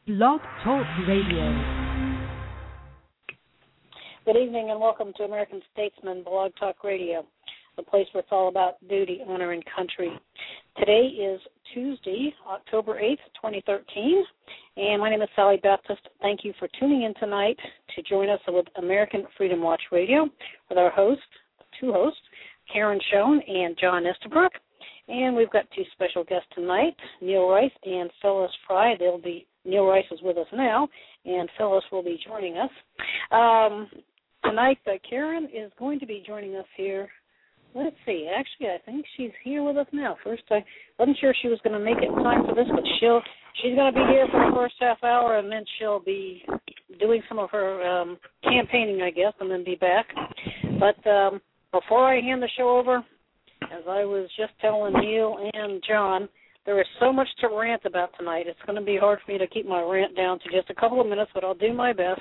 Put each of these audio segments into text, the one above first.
Blog Talk Radio. Good evening and welcome to American Statesman Blog Talk Radio, the place where it's all about duty, honor, and country. Today is Tuesday, October 8th, 2013, and my name is Sally Baptist. Thank you for tuning in tonight to join us with American Freedom Watch Radio with our two hosts, Karen Schoen and John Estabrook. And we've got two special guests tonight, Neil Rice and Phyllis Fry. Neil Rice is with us now, and Phyllis will be joining us. Tonight, Karen is going to be joining us here. Let's see. Actually, I think she's here with us now. First, I wasn't sure she was going to make it in time for this, but she's going to be here for the first half hour, and then she'll be doing some of her campaigning, I guess, and then be back. But before I hand the show over, as I was just telling Neil and John, there is so much to rant about tonight. It's going to be hard for me to keep my rant down to just a couple of minutes, but I'll do my best.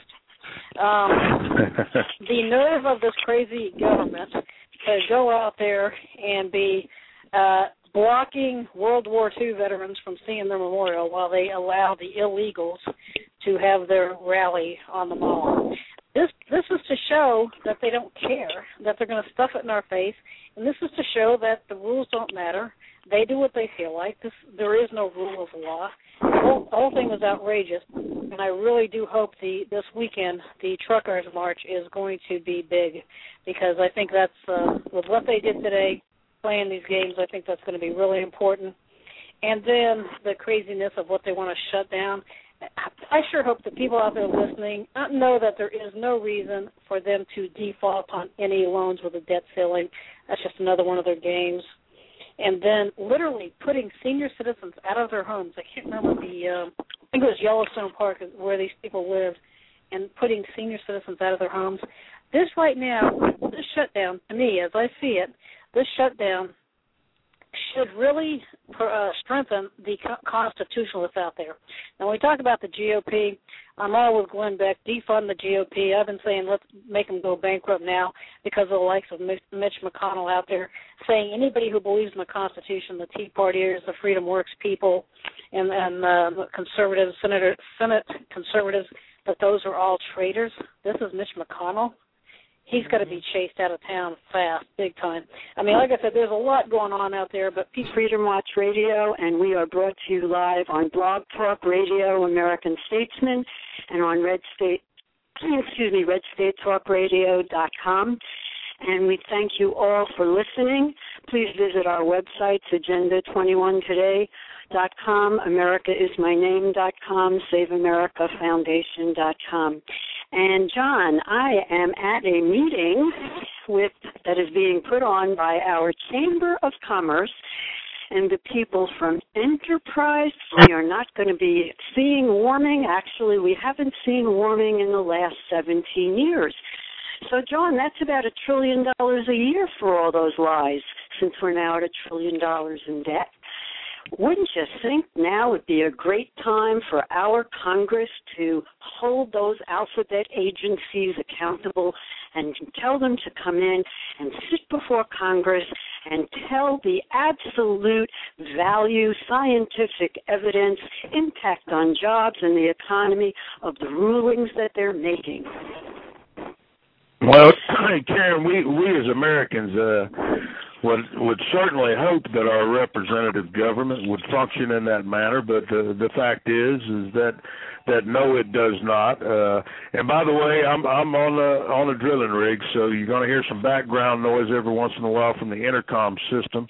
The nerve of this crazy government to go out there and be blocking World War II veterans from seeing their memorial while they allow the illegals to have their rally on the mall. This is to show that they don't care, that they're going to stuff it in our face, and this is to show that the rules don't matter. They do what they feel like. There is no rule of law. The whole thing was outrageous, and I really do hope this weekend the Truckers' March is going to be big, because I think that's, with what they did today, playing these games, I think that's going to be really important. And then the craziness of what they want to shut down. I sure hope that people out there listening know that there is no reason for them to default on any loans with a debt ceiling. That's just another one of their games. And then literally putting senior citizens out of their homes. I can't remember I think it was Yellowstone Park where these people lived, and putting senior citizens out of their homes. This right now, this shutdown, to me, as I see it, this shutdown should really strengthen the constitutionalists out there. Now, when we talk about the GOP, I'm all with Glenn Beck, defund the GOP. I've been saying let's make them go bankrupt now because of the likes of Mitch McConnell out there saying anybody who believes in the Constitution, the Tea Partiers, the Freedom Works people, and conservatives, Senate conservatives, that those are all traitors. This is Mitch McConnell. He's got to be chased out of town fast, big time. I mean, like I said, there's a lot going on out there, but Freedom Watch Radio, and we are brought to you live on Blog Talk Radio, American Statesman, and on RedStateTalkRadio.com. And we thank you all for listening. Please visit our websites, Agenda21Today.com, AmericaIsMyName.com, SaveAmericaFoundation.com. And, John, I am at a meeting that is being put on by our Chamber of Commerce and the people from Enterprise. We are not going to be seeing warming. Actually, we haven't seen warming in the last 17 years. So, John, that's about $1 trillion a year for all those lies, since we're now at $1 trillion in debt. Wouldn't you think now would be a great time for our Congress to hold those alphabet agencies accountable and tell them to come in and sit before Congress and tell the absolute value, scientific evidence, impact on jobs and the economy of the rulings that they're making? Well, Karen, we as Americans would certainly hope that our representative government would function in that manner, but the fact is that no, it does not. And by the way, I'm on a drilling rig, so you're going to hear some background noise every once in a while from the intercom system.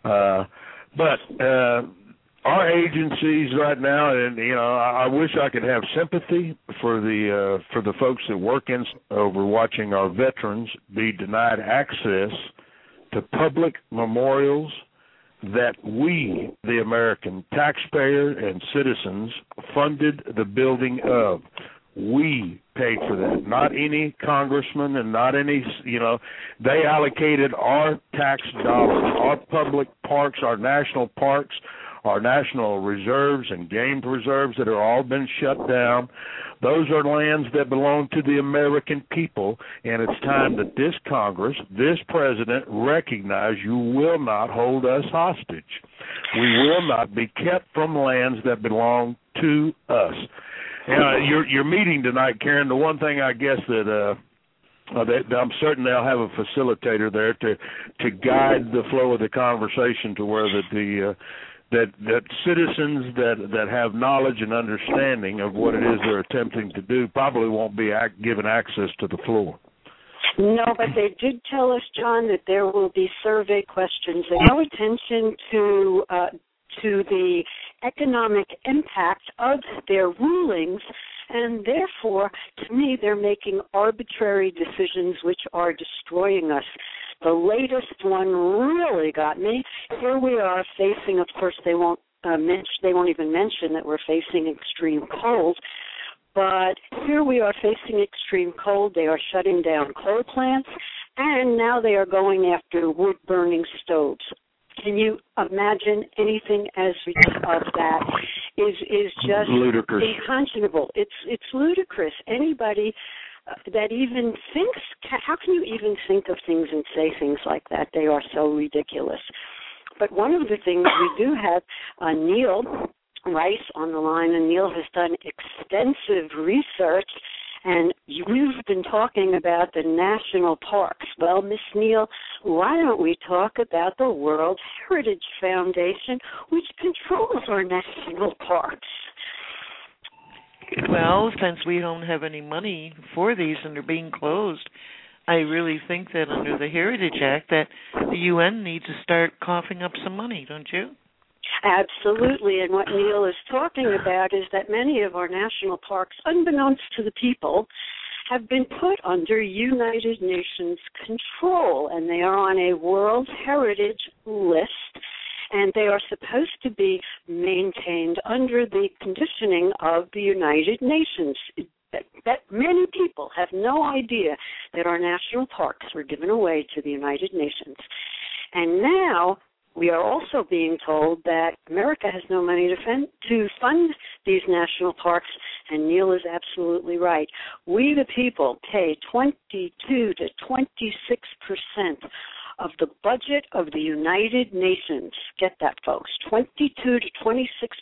But our agencies right now, and I wish I could have sympathy for the folks that work over watching our veterans be denied access to public memorials that we, the American taxpayer and citizens, funded the building of. We paid for that, not any congressman and not any, they allocated our tax dollars, our public parks, our national reserves and game reserves that have all been shut down. Those are lands that belong to the American people, and it's time that this Congress, this president, recognize you will not hold us hostage. We will not be kept from lands that belong to us. Your meeting tonight, Karen, the one thing I guess that I'm certain they'll have a facilitator there to guide the flow of the conversation to where that citizens that have knowledge and understanding of what it is they're attempting to do probably won't be given access to the floor. No, but they did tell us, John, that there will be survey questions. They draw attention to the economic impact of their rulings, and therefore, to me, they're making arbitrary decisions which are destroying us. The latest one really got me. Here we are facing, of course, they won't even mention that we're facing extreme cold. But here we are facing extreme cold. They are shutting down coal plants, and now they are going after wood-burning stoves. Can you imagine anything as of that is just ludicrous, unconscionable? It's ludicrous. Anybody that even thinks, how can you even think of things and say things like that? They are so ridiculous. But one of the things we do have, Neil Rice on the line, and Neil has done extensive research, and we've been talking about the national parks. Well, Miss Neil, why don't we talk about the World Heritage Foundation, which controls our national parks? Well, since we don't have any money for these and they're being closed, I really think that under the Heritage Act that the UN needs to start coughing up some money, don't you? Absolutely, and what Neil is talking about is that many of our national parks, unbeknownst to the people, have been put under United Nations control, and they are on a World Heritage list, and they are supposed to be maintained under the conditioning of the United Nations. That many people have no idea that our national parks were given away to the United Nations. And now we are also being told that America has no money to fund these national parks, and Neil is absolutely right. We, the people, pay 22 to 26% of the budget of the United Nations. Get that, folks, 22 to 26%.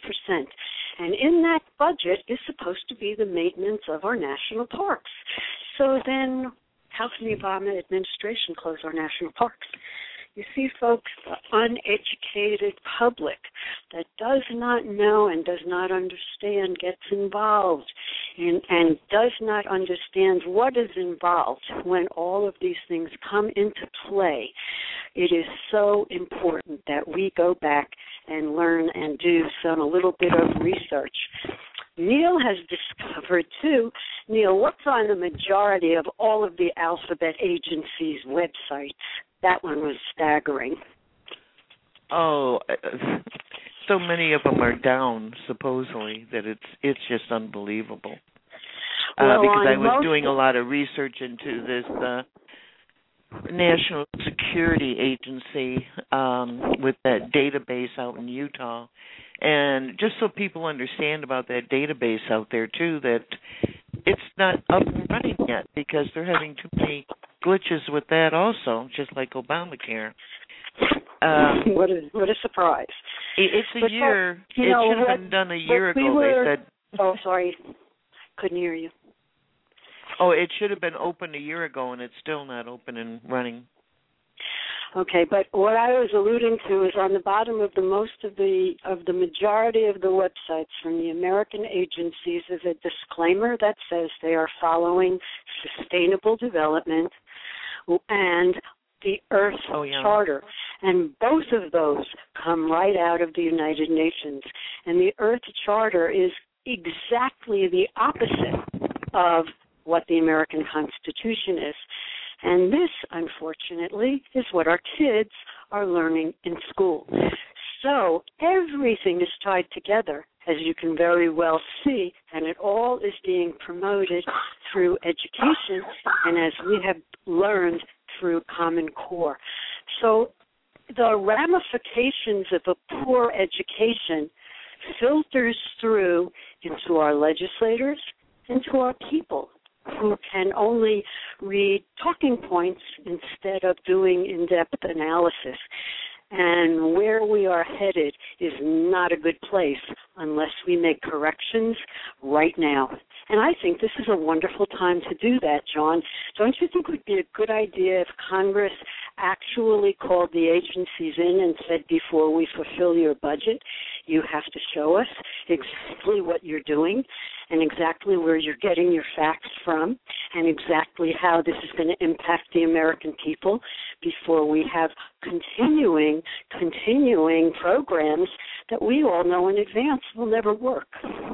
And in that budget is supposed to be the maintenance of our national parks. So then how can the Obama administration close our national parks? You see, folks, the uneducated public that does not know and does not understand gets involved and does not understand what is involved when all of these things come into play. It is so important that we go back and learn and do a little bit of research. Neil has discovered, too, Neil, what's on the majority of all of the alphabet agencies' websites? That one was staggering. Oh, so many of them are down, supposedly, that it's just unbelievable. Because I was doing a lot of research into this National Security Agency with that database out in Utah. And just so people understand about that database out there, too, that it's not up and running yet because they're having too many glitches with that also, just like Obamacare. What a surprise. It's a year. It should have been done a year ago, they said. Oh, sorry. Couldn't hear you. Oh, it should have been open a year ago, and it's still not open and running. Okay, but what I was alluding to is on the bottom of the majority of the websites from the American agencies is a disclaimer that says they are following sustainable development and the Earth Charter. And both of those come right out of the United Nations. And the Earth Charter is exactly the opposite of what the American Constitution is. And this, unfortunately, is what our kids are learning in school. So everything is tied together, as you can very well see, and it all is being promoted through education and, as we have learned, through Common Core. So the ramifications of a poor education filters through into our legislators and to our people, who can only read talking points instead of doing in-depth analysis. And where we are headed is not a good place unless we make corrections right now. And I think this is a wonderful time to do that, John. Don't you think it would be a good idea if Congress actually called the agencies in and said, before we fulfill your budget, you have to show us exactly what you're doing and exactly where you're getting your facts from and exactly how this is going to impact the American people before we have continuing programs that we all know in advance will never work.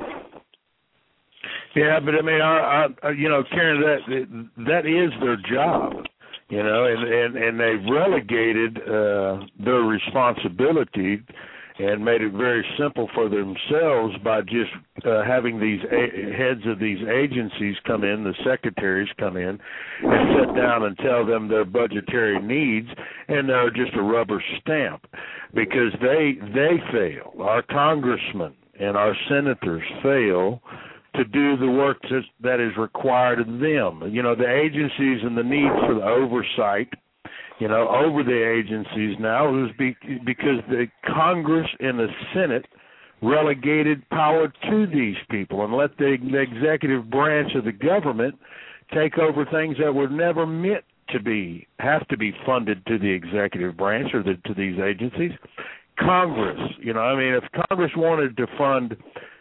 Yeah, but I mean, you know, Karen, that is their job, you know, and they've relegated their responsibility and made it very simple for themselves by just having these heads of these agencies come in, the secretaries come in, and sit down and tell them their budgetary needs, and they're just a rubber stamp because they fail. Our congressmen and our senators fail to do the work that is required of them. You know, the agencies and the need for the oversight, you know, over the agencies now is because the Congress and the Senate relegated power to these people and let the executive branch of the government take over things that were never meant to have to be funded to the executive branch or to these agencies. Congress, you know, I mean, if Congress wanted to fund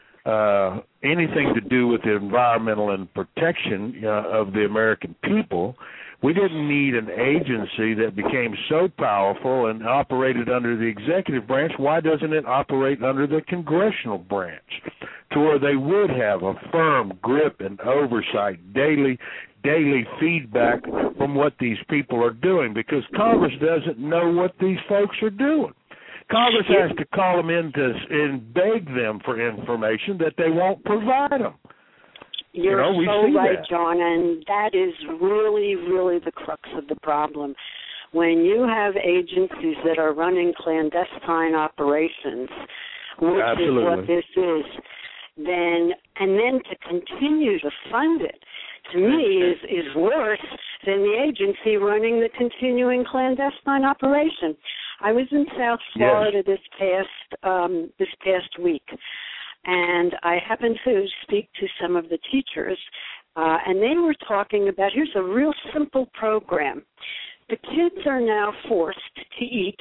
anything to do with the environmental and protection of the American people, we didn't need an agency that became so powerful and operated under the executive branch. Why doesn't it operate under the congressional branch to where they would have a firm grip and oversight, daily feedback from what these people are doing? Because Congress doesn't know what these folks are doing. Congress has to call them in and beg them for information that they won't provide them. You're so right, John, and that is really, really the crux of the problem. When you have agencies that are running clandestine operations, which Absolutely. is what this is, then to continue to fund it, to me, is worse than the agency running the continuing clandestine operation. I was in South Florida this past week, and I happened to speak to some of the teachers, and they were talking about, here's a real simple program. The kids are now forced to eat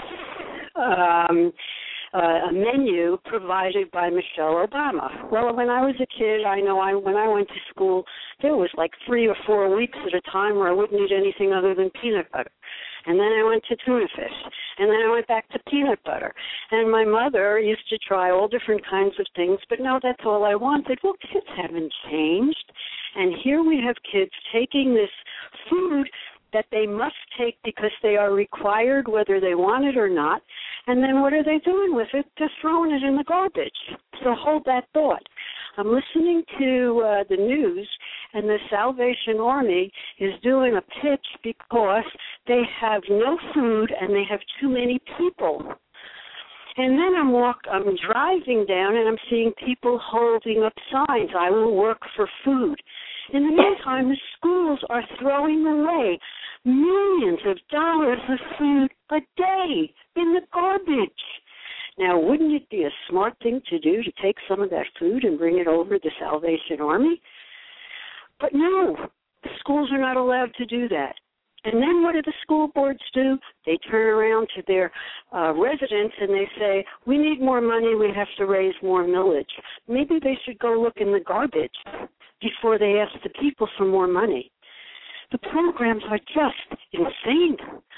a menu provided by Michelle Obama. Well, when I was a kid, when I went to school, there was like 3 or 4 weeks at a time where I wouldn't eat anything other than peanut butter. And then I went to tuna fish, and then I went back to peanut butter. And my mother used to try all different kinds of things, but no, that's all I wanted. Well, kids haven't changed. And here we have kids taking this food that they must take because they are required whether they want it or not, and then what are they doing with it? Just throwing it in the garbage. So hold that thought. I'm listening to the news, and the Salvation Army is doing a pitch because they have no food and they have too many people. And then I'm driving down, and I'm seeing people holding up signs, I will work for food. In the meantime, the schools are throwing away millions of dollars of food a day in the garbage. Now, wouldn't it be a smart thing to do to take some of that food and bring it over to the Salvation Army? But no, the schools are not allowed to do that. And then what do the school boards do? They turn around to their residents and they say, we need more money, we have to raise more millage. Maybe they should go look in the garbage before they ask the people for more money. The programs are just insane.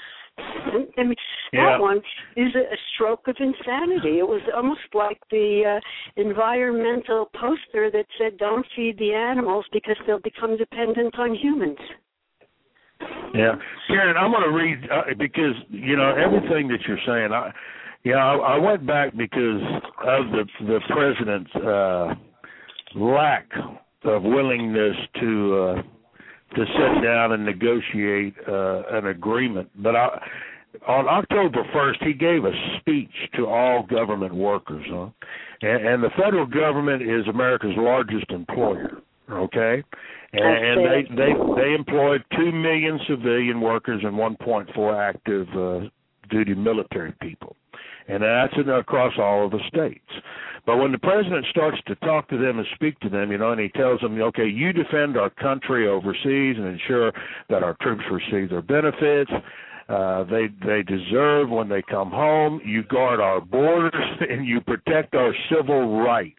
I mean, that one is a stroke of insanity. It was almost like the environmental poster that said, don't feed the animals because they'll become dependent on humans. Yeah. Karen, I'm going to read, because, you know, everything that you're saying, I went back because of the president's lack of willingness to sit down and negotiate an agreement. But on October 1st, he gave a speech to all government workers. And the federal government is America's largest employer, okay? And they employ 2 million civilian workers and 1.4 active duty military people. And that's across all of the states. But when the president starts to talk to them and speak to them, and he tells them, okay, you defend our country overseas and ensure that our troops receive their benefits. They deserve when they come home. You guard our borders and you protect our civil rights.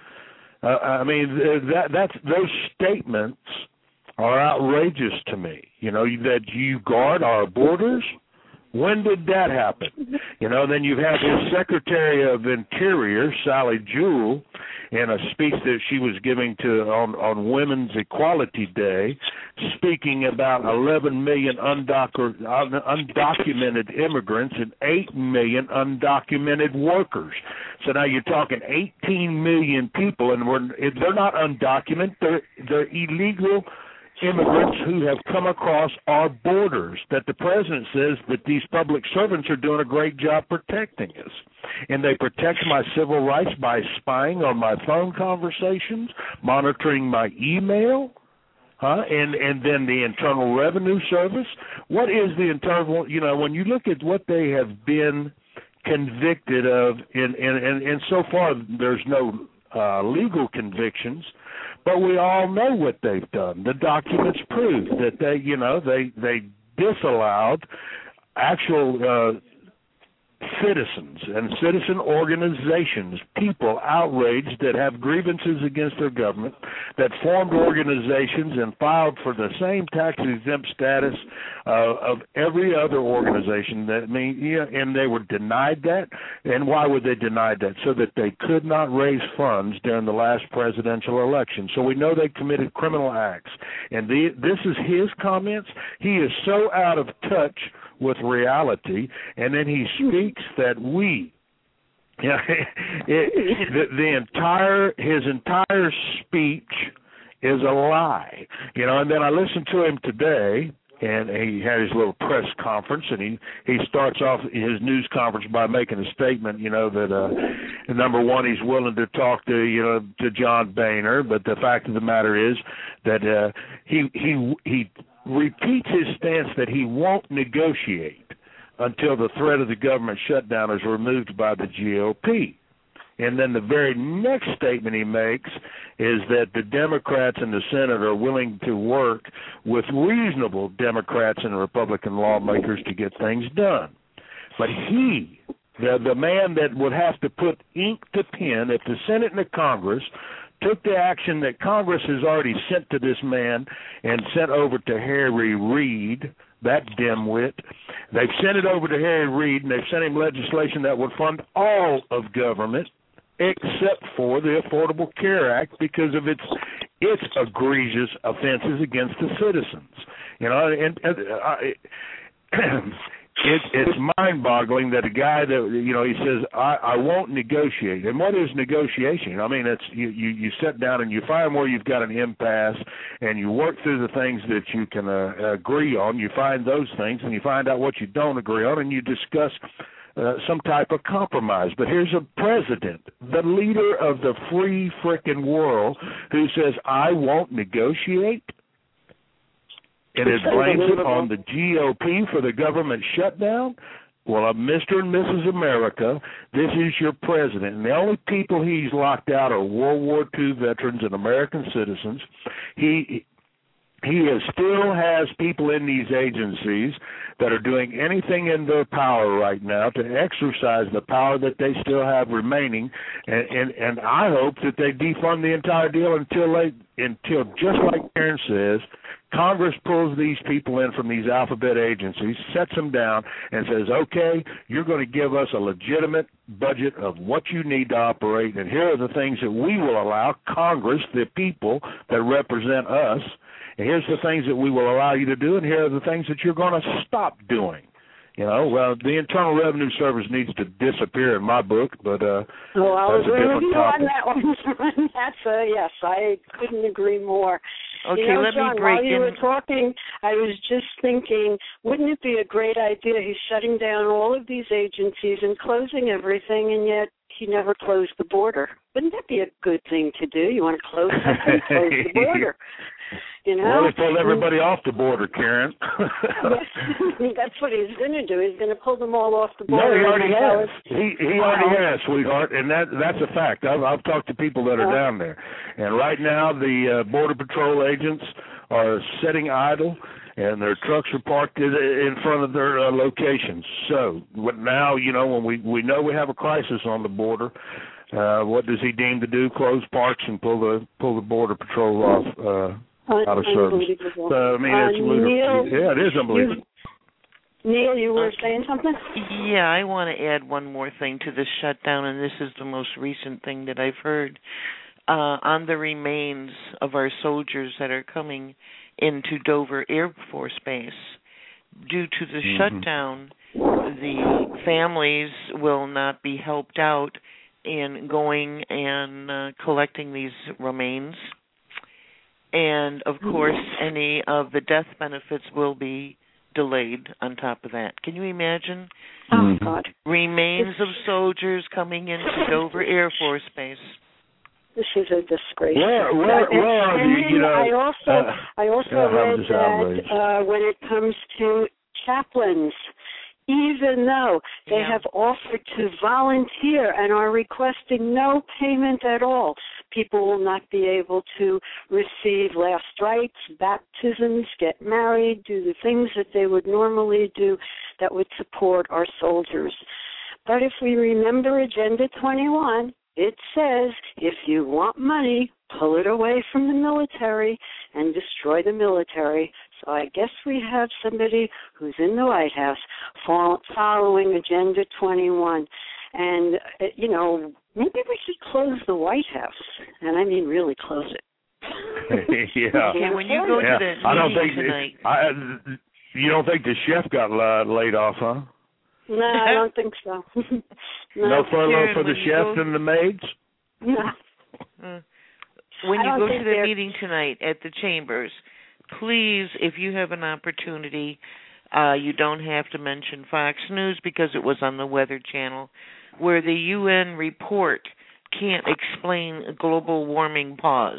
Those statements are outrageous to me. That you guard our borders. When did that happen? Then you have his Secretary of Interior, Sally Jewell, in a speech that she was giving on Women's Equality Day, speaking about 11 million undocumented immigrants and 8 million undocumented workers. So now you're talking 18 million people, and they're not undocumented; they're illegal immigrants who have come across our borders, that the president says that these public servants are doing a great job protecting us. And they protect my civil rights by spying on my phone conversations, monitoring my email, and then the Internal Revenue Service. What is the internal, when you look at what they have been convicted of, and so far there's no legal convictions, but we all know what they've done. The documents prove that they disallowed actual citizens and citizen organizations, people outraged that have grievances against their government, that formed organizations and filed for the same tax-exempt status of every other organization. And they were denied that. And why would they deny that? So that they could not raise funds during the last presidential election. So we know they committed criminal acts. And this is his comments. He is so out of touch with reality, and then he speaks that his entire speech is a lie, and then I listened to him today, and he had his little press conference, and he starts off his news conference by making a statement, that number one, he's willing to talk to John Boehner, but the fact of the matter is that he repeats his stance that he won't negotiate until the threat of the government shutdown is removed by the GOP. And then the very next statement he makes is that the Democrats in the Senate are willing to work with reasonable Democrats and Republican lawmakers to get things done. But he, the man that would have to put ink to pen, if the Senate and the Congress took the action that Congress has already sent to this man and sent over to Harry Reid, that dimwit. They've sent it over to Harry Reid, and they've sent him legislation that would fund all of government except for the Affordable Care Act because of its egregious offenses against the citizens. It's mind-boggling that a guy that, he says, I won't negotiate. And what is negotiation? It's you sit down and you find where you've got an impasse and you work through the things that you can agree on. You find those things and you find out what you don't agree on and you discuss some type of compromise. But here's a president, the leader of the free frickin' world, who says, I won't negotiate. And it blames it on the GOP for the government shutdown? Well, Mr. and Mrs. America, this is your president. And the only people he's locked out are World War II veterans and American citizens. He still has people in these agencies that are doing anything in their power right now to exercise the power that they still have remaining. And I hope that they defund the entire deal until just like Karen says, Congress pulls these people in from these alphabet agencies, sets them down, and says, okay, you're going to give us a legitimate budget of what you need to operate, and here are the things that we will allow Congress, the people that represent us, and here's the things that we will allow you to do, and here are the things that you're going to stop doing. Well, the Internal Revenue Service needs to disappear in my book, but I'll agree with you on that one. Yes, I couldn't agree more. Okay, let John, me break while you were talking, I was just thinking, wouldn't it be a great idea? He's shutting down all of these agencies and closing everything, and yet he never closed the border. Wouldn't that be a good thing to do? You want to close something, close the border. You know? Well, he pulled everybody off the border, Karen. That's what he's going to do. He's going to pull them all off the No, border. he already has. He already has, sweetheart, and that's a fact. I've talked to people that are down there, and right now the Border Patrol agents are sitting idle, and their trucks are parked in front of their locations. So now, you know, when we know we have a crisis on the border, what does he deem to do? Close parks and pull the Border Patrol off out of service. I mean, it's ludicrous. Yeah, it is unbelievable. Neil, you were saying something? Yeah, I want to add one more thing to this shutdown, and this is the most recent thing that I've heard. On the remains of our soldiers that are coming into Dover Air Force Base. Due to the shutdown, the families will not be helped out in going and collecting these remains. And, of course, any of the death benefits will be delayed on top of that. Can you imagine? Oh, God. Remains of soldiers coming into Dover Air Force Base. This is a disgrace. Where are you know? I also read that when it comes to chaplains, even though they have offered to volunteer and are requesting no payment at all, people will not be able to receive last rites, baptisms, get married, do the things that they would normally do that would support our soldiers. But if we remember Agenda 21, it says, if you want money, pull it away from the military and destroy the military. So I guess we have somebody who's in the White House following Agenda 21. And, you know, maybe we should close the White House. And I mean really close it. Yeah, when you go to the meeting tonight. You don't think the chef got laid off, huh? No, I don't think so. No furlough for the chefs and the maids? No. When you go to the meeting tonight at the Chambers, please, if you have an opportunity, you don't have to mention Fox News because it was on the Weather Channel, where the UN report can't explain global warming pause.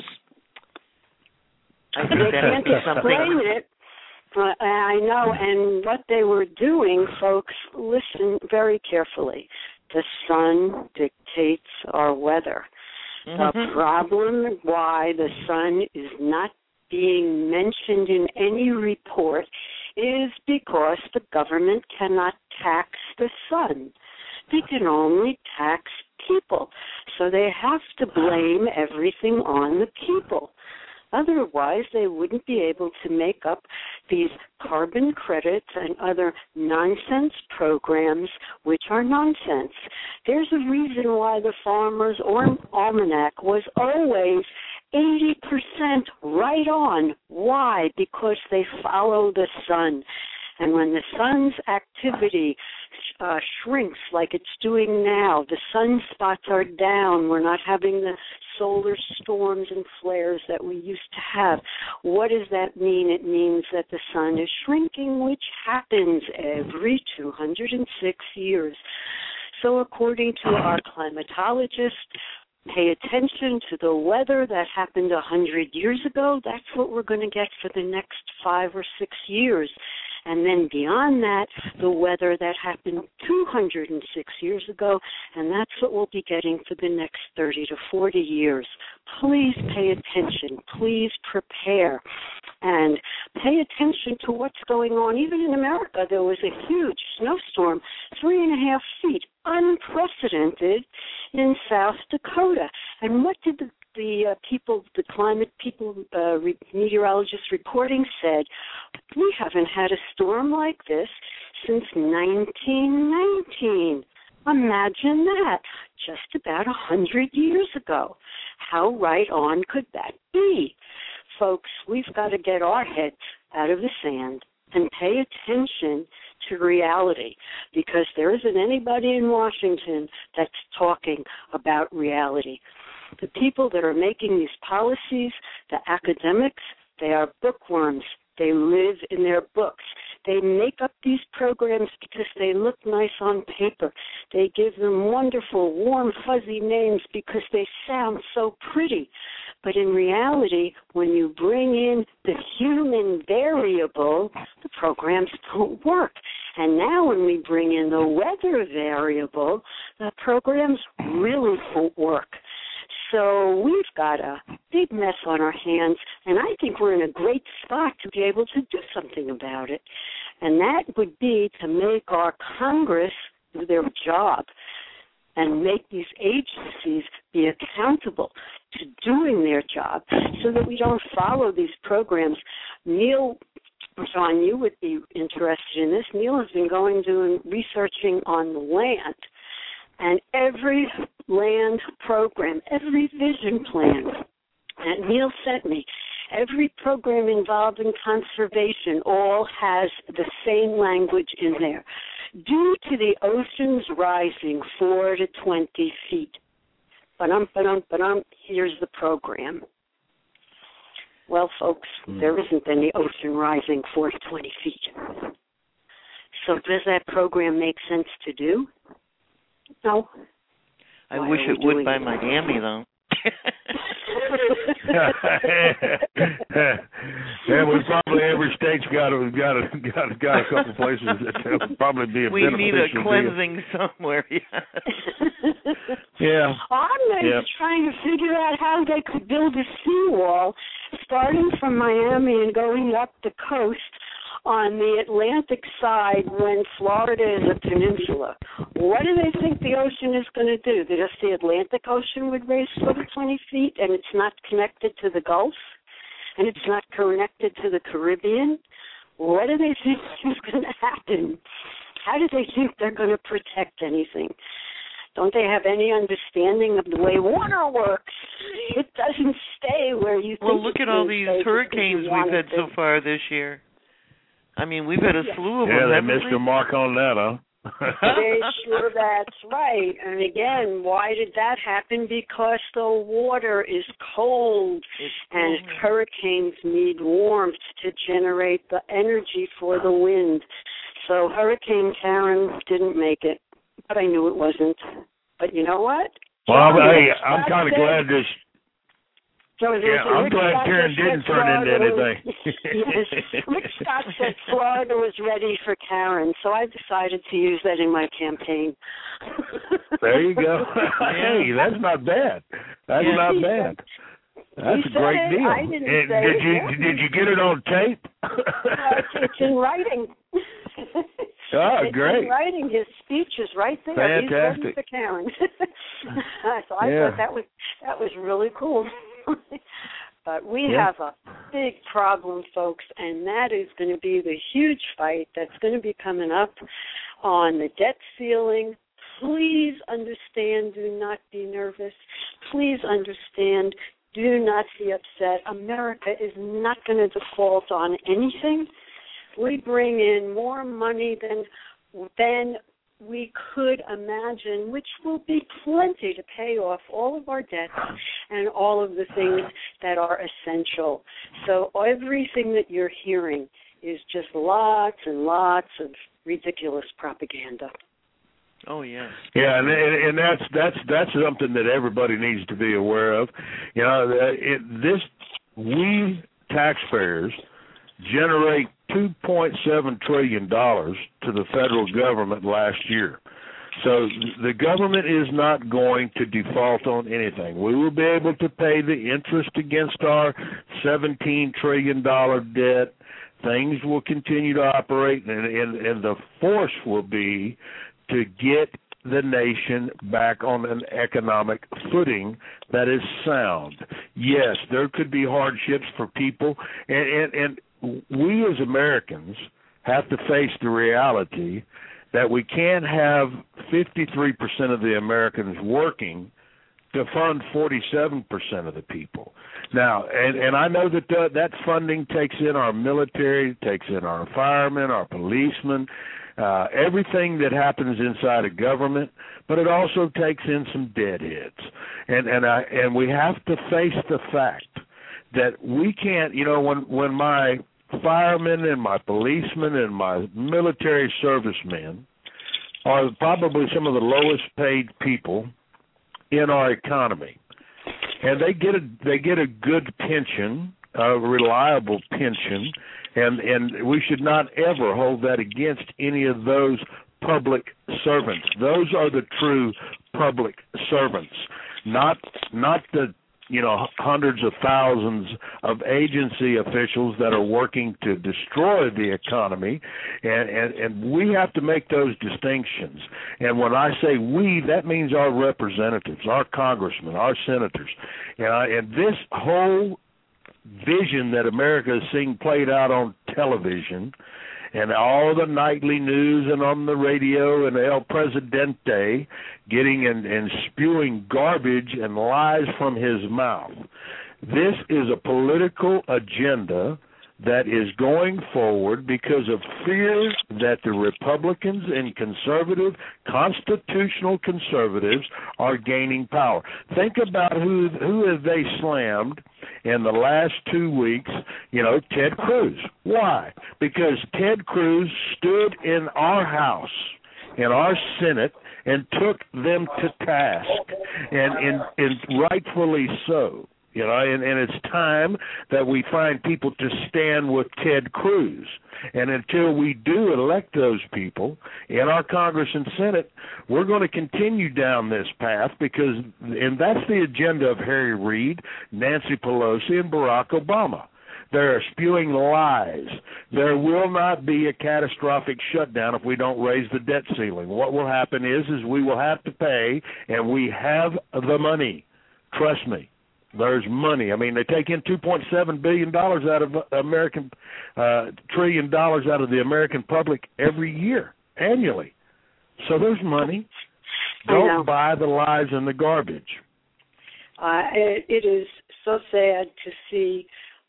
I think they can't explain it. I know, and what they were doing, folks, listen very carefully. The sun dictates our weather. The problem why the sun is not being mentioned in any report is because the government cannot tax the sun. They can only tax people. So they have to blame everything on the people. Otherwise, they wouldn't be able to make up these carbon credits and other nonsense programs, which are nonsense. There's a reason why the Farmer's Almanac was always 80% right on. Why? Because they follow the sun. And when the sun's activity shrinks like it's doing now, the sunspots are down, we're not having the solar storms and flares that we used to have. What does that mean? It means that the sun is shrinking, which happens every 206 years. So according to our climatologists, pay attention to the weather that happened 100 years ago. That's what we're going to get for the next 5 or 6 years. And then beyond that, the weather that happened 206 years ago, and that's what we'll be getting for the next 30 to 40 years. Please pay attention. Please prepare. And pay attention to what's going on. Even in America, there was a huge snowstorm, 3.5 feet, unprecedented in South Dakota. And what did the climate people, meteorologists reporting said, we haven't had a storm like this since 1919. Imagine that, just about 100 years ago. How right on could that be? Folks, we've got to get our heads out of the sand and pay attention to reality, because there isn't anybody in Washington that's talking about reality. The people that are making these policies, the academics, they are bookworms. They live in their books. They make up these programs because they look nice on paper. They give them wonderful, warm, fuzzy names because they sound so pretty. But in reality, when you bring in the human variable, the programs don't work. And now when we bring in the weather variable, the programs really won't work. So we've got a big mess on our hands, and I think we're in a great spot to be able to do something about it. And that would be to make our Congress do their job and make these agencies be accountable to doing their job so that we don't follow these programs. Neil, John, you would be interested in this. Neil has been doing researching on the land. And every land program, every vision plan that Neil sent me, every program involving conservation all has the same language in there. Due to the oceans rising 4 to 20 feet. Here's the program. Well, folks, there isn't any ocean rising 4 to 20 feet. So does that program make sense to do? No. I wish it would by Miami, though. Yeah, we probably every state's got a couple places that would probably be a we beneficial need a cleansing somewhere. Yeah. I'm trying to figure out how they could build a seawall starting from Miami and going up the coast on the Atlantic side when Florida is a peninsula. What do they think the ocean is going to do? They just the Atlantic Ocean would raise 20 feet and it's not connected to the Gulf and it's not connected to the Caribbean? What do they think is going to happen? How do they think they're going to protect anything? Don't they have any understanding of the way water works? It doesn't stay where you think it Well, look at all these hurricanes we've had so far this year. I mean, we've had a slew of them. Yeah, they missed their mark on that, huh? Sure, that's right. And again, why did that happen? Because the water is cold, and hurricanes need warmth to generate the energy for the wind. So Hurricane Karen didn't make it, but I knew it wasn't. But you know what? Well, hey, I'm kind of glad this. I'm glad Karen didn't turn into anything. Yes. Rick Scott said Florida was ready for Karen, so I decided to use that in my campaign. There you go. Hey, that's not bad. That's not bad. That's a great deal. I didn't say did you get it on tape? It's in writing. Oh, great. It's in writing. His speech is right there. Fantastic. He's ready for Karen. So I thought that was really cool. But we have a big problem, folks, and that is going to be the huge fight that's going to be coming up on the debt ceiling. Please understand, do not be nervous. Please understand, do not be upset. America is not going to default on anything. We bring in more money than we could imagine, which will be plenty to pay off all of our debts and all of the things that are essential. So everything that you're hearing is just lots and lots of ridiculous propaganda. Oh, yes. Yeah, and that's something that everybody needs to be aware of. You know, we taxpayers generate $2.7 trillion to the federal government last year. So the government is not going to default on anything. We will be able to pay the interest against our $17 trillion debt. Things will continue to operate, and the force will be to get the nation back on an economic footing that is sound. Yes, there could be hardships for people, and we as Americans have to face the reality that we can't have 53% of the Americans working to fund 47% of the people. Now, and I know that funding takes in our military, takes in our firemen, our policemen, everything that happens inside of government, but it also takes in some deadheads. And we have to face the fact that we can't, when my firemen and my policemen and my military servicemen are probably some of the lowest paid people in our economy. And they get a good pension, a reliable pension, and we should not ever hold that against any of those public servants. Those are the true public servants, not the hundreds of thousands of agency officials that are working to destroy the economy, and we have to make those distinctions. And when I say we, that means our representatives, our congressmen, our senators, and this whole vision that America is seeing played out on television and all the nightly news and on the radio and El Presidente getting and spewing garbage and lies from his mouth. This is a political agenda that is going forward because of fear that the Republicans and conservative, constitutional conservatives are gaining power. Think about who have they slammed in the last 2 weeks, Ted Cruz. Why? Because Ted Cruz stood in our House, in our Senate, and took them to task, and rightfully so. And it's time that we find people to stand with Ted Cruz. And until we do elect those people in our Congress and Senate, we're going to continue down this path and that's the agenda of Harry Reid, Nancy Pelosi, and Barack Obama. They're spewing lies. There will not be a catastrophic shutdown if we don't raise the debt ceiling. What will happen is we will have to pay, and we have the money. Trust me. There's money. I mean, they take in $2.7 billion out of trillion dollars out of the American public every year, annually. So there's money. Don't buy the lies and the garbage. It is so sad to see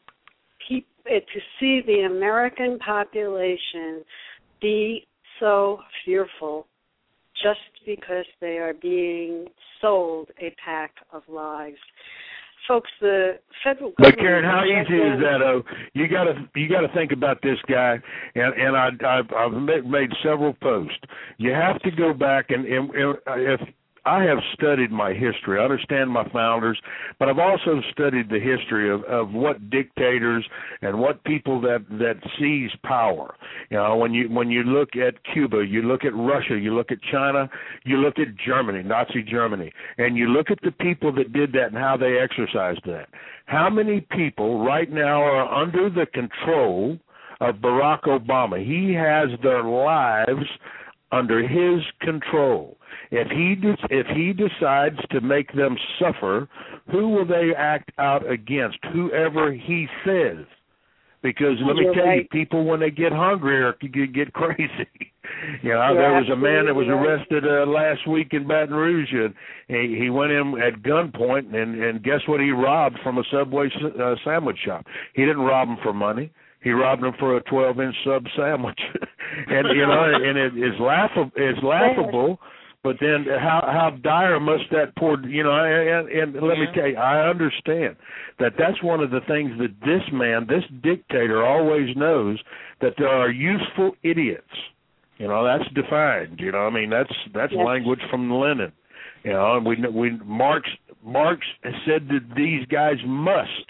the American population be so fearful just because they are being sold a pack of lies. Folks, the federal government. But Karen, how easy is that? You got to think about this guy, and I've made several posts. You have to go back and if I have studied my history, I understand my founders, but I've also studied the history of what dictators and what people that seize power. When you look at Cuba, you look at Russia, you look at China, you look at Germany, Nazi Germany, and you look at the people that did that and how they exercised that. How many people right now are under the control of Barack Obama? He has their lives under his control. If he decides to make them suffer, who will they act out against? Whoever he says. Because let me tell you, people when they get hungry get crazy. There was a man that was arrested last week in Baton Rouge, and he went in at gunpoint, and guess what he robbed from a Subway sandwich shop? He didn't rob him for money. He robbed him for a 12-inch sub sandwich. And it's laughable. But then how dire must that poor, and let me tell you, I understand that's one of the things that this dictator always knows, that there are useful idiots. That's defined, that's language from Lenin. And Marx said that these guys must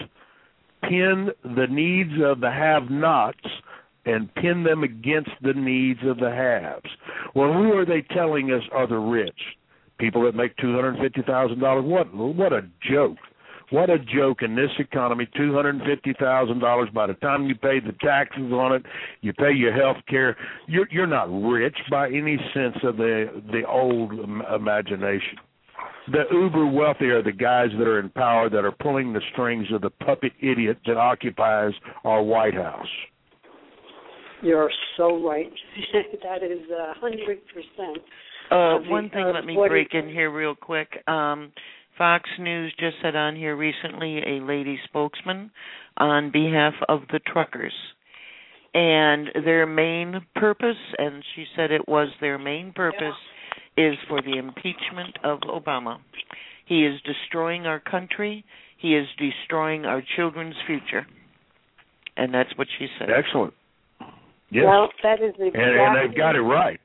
pin the needs of the have-nots and pin them against the needs of the haves. Well, who are they telling us are the rich? People that make $250,000. What a joke. What a joke in this economy, $250,000. By the time you pay the taxes on it, you pay your health care, you're not rich by any sense of the old imagination. The uber wealthy are the guys that are in power, that are pulling the strings of the puppet idiot that occupies our White House. You're so right. That is 100%. One thing, let me break in here real quick. Fox News just said on here recently a lady spokesman on behalf of the truckers. And their main purpose, and she said it was their main purpose, is for the impeachment of Obama. He is destroying our country. He is destroying our children's future. And that's what she said. Excellent. Yes. Well, that is exactly. And they've got it right.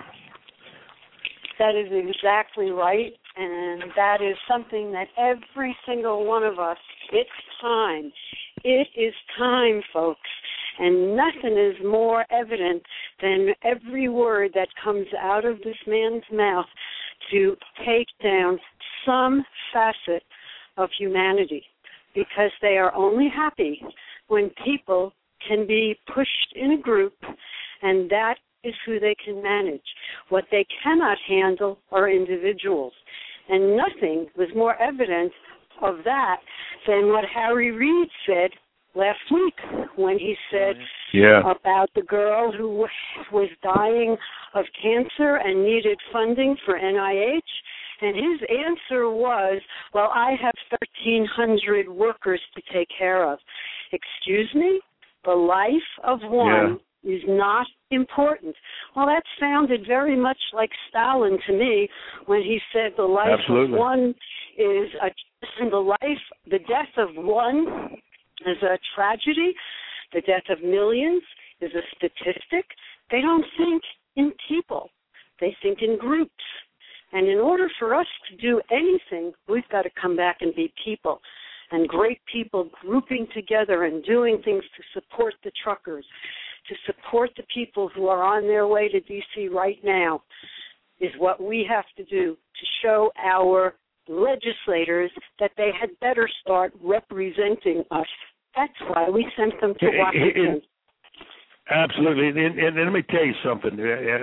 That is exactly right, and that is something that every single one of us, it's time. It is time, folks, and nothing is more evident than every word that comes out of this man's mouth to take down some facet of humanity, because they are only happy when people can be pushed in a group, and that is who they can manage. What they cannot handle are individuals. And nothing was more evidence of that than what Harry Reid said last week when he said about the girl who was dying of cancer and needed funding for NIH. And his answer was, well, I have 1,300 workers to take care of. Excuse me? The life of one is not important. Well, that sounded very much like Stalin to me when he said the life of one is the death of one is a tragedy, the death of millions is a statistic. They don't think in people. They think in groups. And in order for us to do anything, we've got to come back and be people. And great people grouping together and doing things to support the truckers, to support the people who are on their way to D.C. right now is what we have to do to show our legislators that they had better start representing us. That's why we sent them to Washington. Absolutely. And let me tell you something.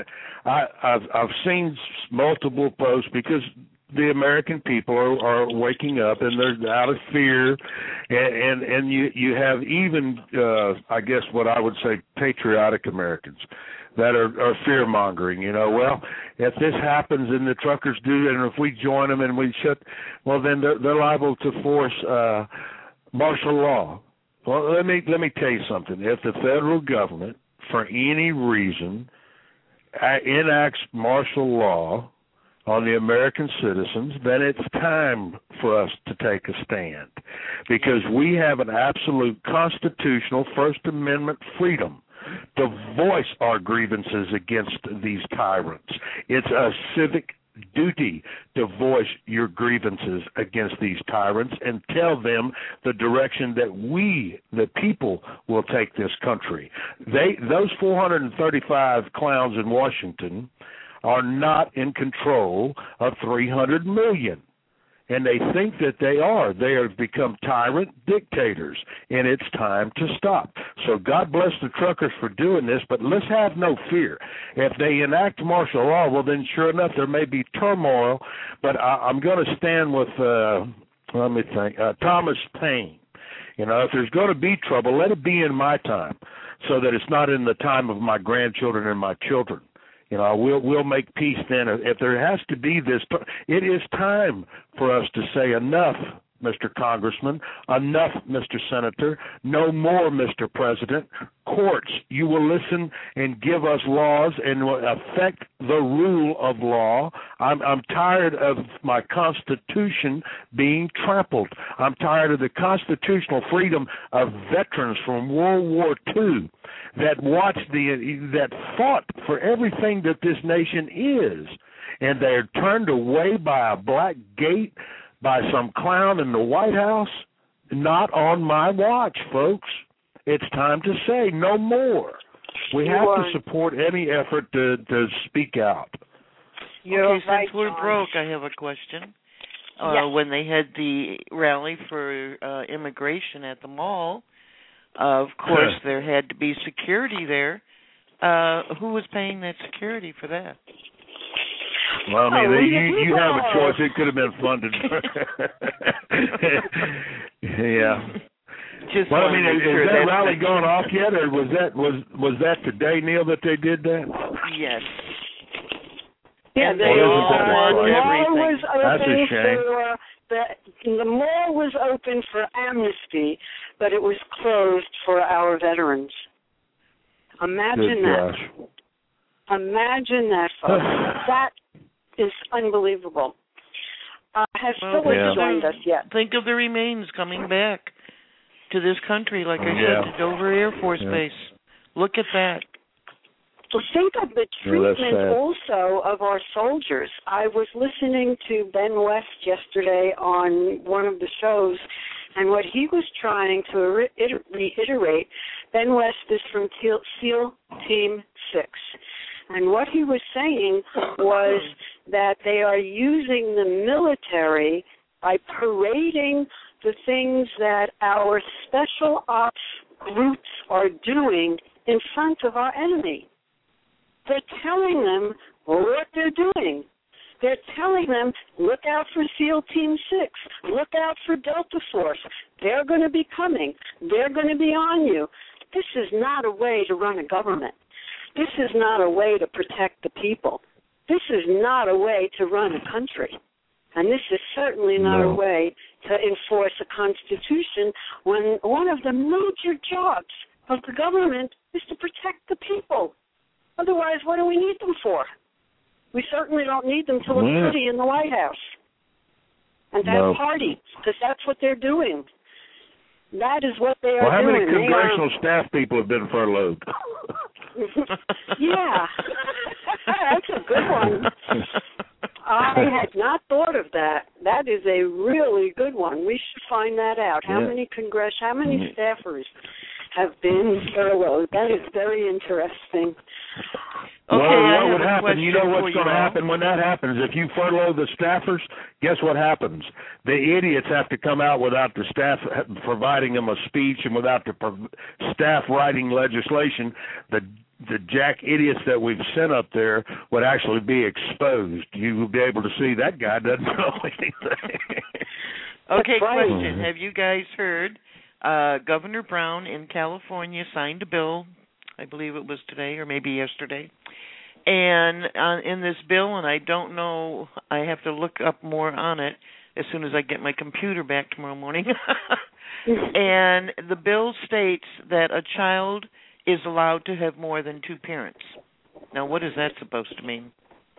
I've seen multiple posts because the American people are waking up and they're out of fear, and you have even I guess what I would say patriotic Americans that are fear mongering. You know, well, if this happens and the truckers do, and if we join them and we shut, well, then they're liable to force martial law. Well, let me tell you something. If the federal government, for any reason, enacts martial law on the American citizens, then it's time for us to take a stand, because we have an absolute constitutional First Amendment freedom to voice our grievances against these tyrants. It's a civic duty to voice your grievances against these tyrants and tell them the direction that we, the people, will take this country. Those 435 clowns in Washington are not in control of 300 million. And they think that they are. They have become tyrant dictators, and it's time to stop. So God bless the truckers for doing this, but let's have no fear. If they enact martial law, well, then sure enough, there may be turmoil, but I'm going to stand with, Thomas Paine. You know, if there's going to be trouble, let it be in my time so that it's not in the time of my grandchildren and my children. You know, we'll make peace then. If there has to be this, it is time for us to say enough, Mr. Congressman, enough, Mr. Senator, no more, Mr. President. Courts, you will listen and give us laws and will affect the rule of law. I'm tired of my Constitution being trampled. I'm tired of the constitutional freedom of veterans from World War II that fought for everything that this nation is, and they're turned away by a black gate by some clown in the White House. Not on my watch, folks. It's time to say no more. We have to support any effort to speak out. Okay, since we're broke, I have a question. When they had the rally for immigration at the mall, of course, there had to be security there. Who was paying that security for that? Well, I mean, you have a choice. It could have been funded. Yeah. Well, I mean, is that rally going off yet, or was that today, Neil, that they did that? Yes. Yeah, and they all won everything. That's a shame. The mall was open for amnesty, but it was closed for our veterans. Imagine that. Imagine that, folks. That is unbelievable. Has Phyllis joined us yet? Think of the remains coming back. to this country, like I said, to Dover Air Force Base. Look at that. Well, think of the treatment also of our soldiers. I was listening to Ben West yesterday on one of the shows, and what he was trying to reiterate, Ben West is from SEAL Team 6, and what he was saying was that they are using the military by parading the things that our special ops groups are doing in front of our enemy. They're telling them what they're doing. They're telling them, look out for SEAL Team 6. Look out for Delta Force. They're going to be coming. They're going to be on you. This is not a way to run a government. This is not a way to protect the people. This is not a way to run a country. And this is certainly not a way to enforce a constitution when one of the major jobs of the government is to protect the people. Otherwise, what do we need them for? We certainly don't need them to look pretty in the White House and to have parties, because that's what they're doing. That is what they are doing. How many congressional staff people have been furloughed? Yeah, that's a good one. I had not thought of that. That is a really good one. We should find that out. How many staffers have been furloughed? That is very interesting. Well, what would happen? You know what's going to happen when that happens? If you furlough the staffers, guess what happens? The idiots have to come out without the staff providing them a speech and without the staff writing legislation. The jack idiots that we've sent up there would actually be exposed. You will be able to see that guy doesn't know anything. Okay, question. Have you guys heard Governor Brown in California signed a bill, I believe it was today or maybe yesterday, and in this bill, and I don't know, I have to look up more on it as soon as I get my computer back tomorrow morning, and the bill states that a child is allowed to have more than two parents. Now, what is that supposed to mean?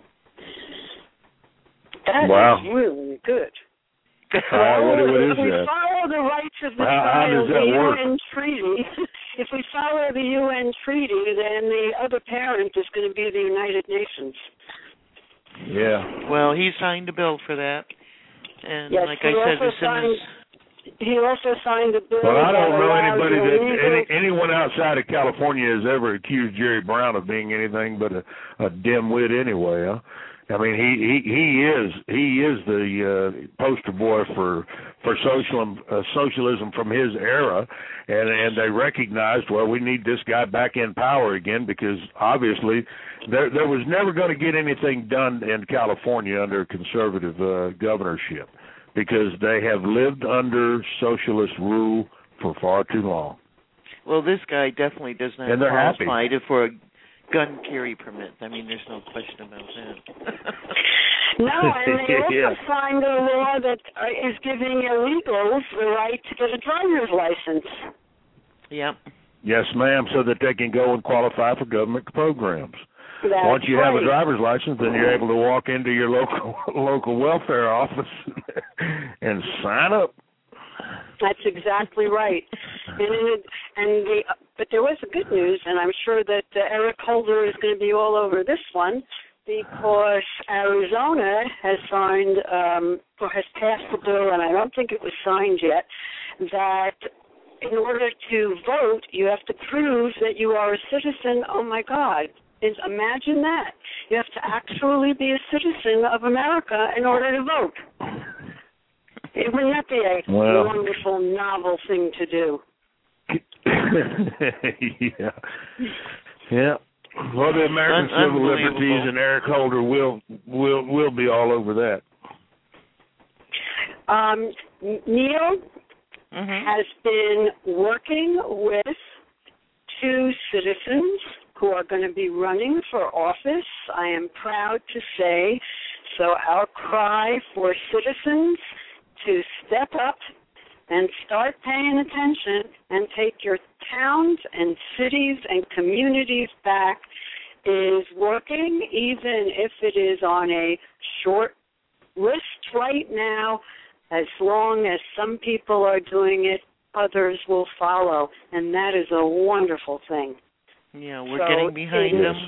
That is really good. What is if we that? follow the rights of the child, the UN treaty, if we follow the UN treaty, then the other parent is going to be the United Nations. Yeah. Well, he signed a bill for that, and yes, like I said, as soon as he also signed a bill. Well, I don't know anybody anyone outside of California has ever accused Jerry Brown of being anything but a dimwit anyway. Huh? I mean, he is the poster boy for socialism from his era, and they recognized, well, we need this guy back in power again, because obviously there was never going to get anything done in California under conservative governorship, because they have lived under socialist rule for far too long. Well, this guy definitely does not qualify for a gun carry permit. I mean, there's no question about that. No, and they also signed a law that is giving illegals the right to get a driver's license. Yep. Yes, ma'am, so that they can go and qualify for government programs. Once you have a driver's license, then you're able to walk into your local welfare office and sign up. That's exactly right. But there was a good news, and I'm sure that Eric Holder is going to be all over this one, because Arizona has signed or has passed a bill, and I don't think it was signed yet, that in order to vote, you have to prove that you are a citizen. Oh, my God. Imagine that. You have to actually be a citizen of America in order to vote. Wouldn't that be a wonderful, novel thing to do? Yeah. Well, the American Civil Liberties and Eric Holder will be all over that. Neil has been working with two citizens who are going to be running for office. I am proud to say. So our cry for citizens to step up and start paying attention and take your towns and cities and communities back is working, even if it is on a short list right now. As long as some people are doing it, others will follow, and that is a wonderful thing. Yeah, we're getting behind them.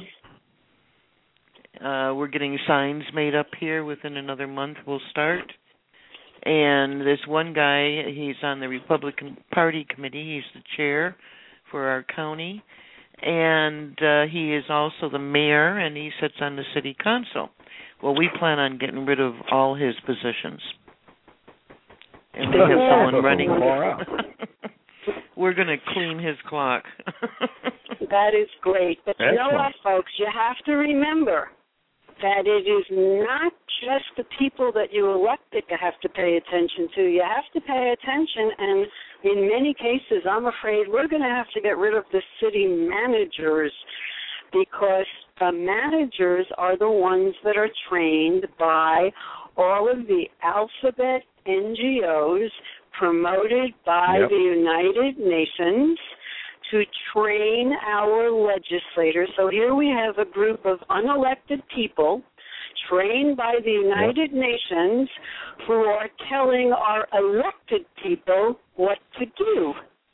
We're getting signs made up here. Within another month, we'll start. And this one guy, he's on the Republican Party committee. He's the chair for our county. And he is also the mayor, and he sits on the city council. Well, we plan on getting rid of all his positions. And we have someone running. We're going to clean his clock. That is great. But you know what, folks? You have to remember that it is not just the people that you elect that you have to pay attention to. You have to pay attention, and in many cases, I'm afraid we're going to have to get rid of the city managers, because the managers are the ones that are trained by all of the alphabet NGOs promoted by the United Nations to train our legislators. So here we have a group of unelected people trained by the United Nations who are telling our elected people what to do.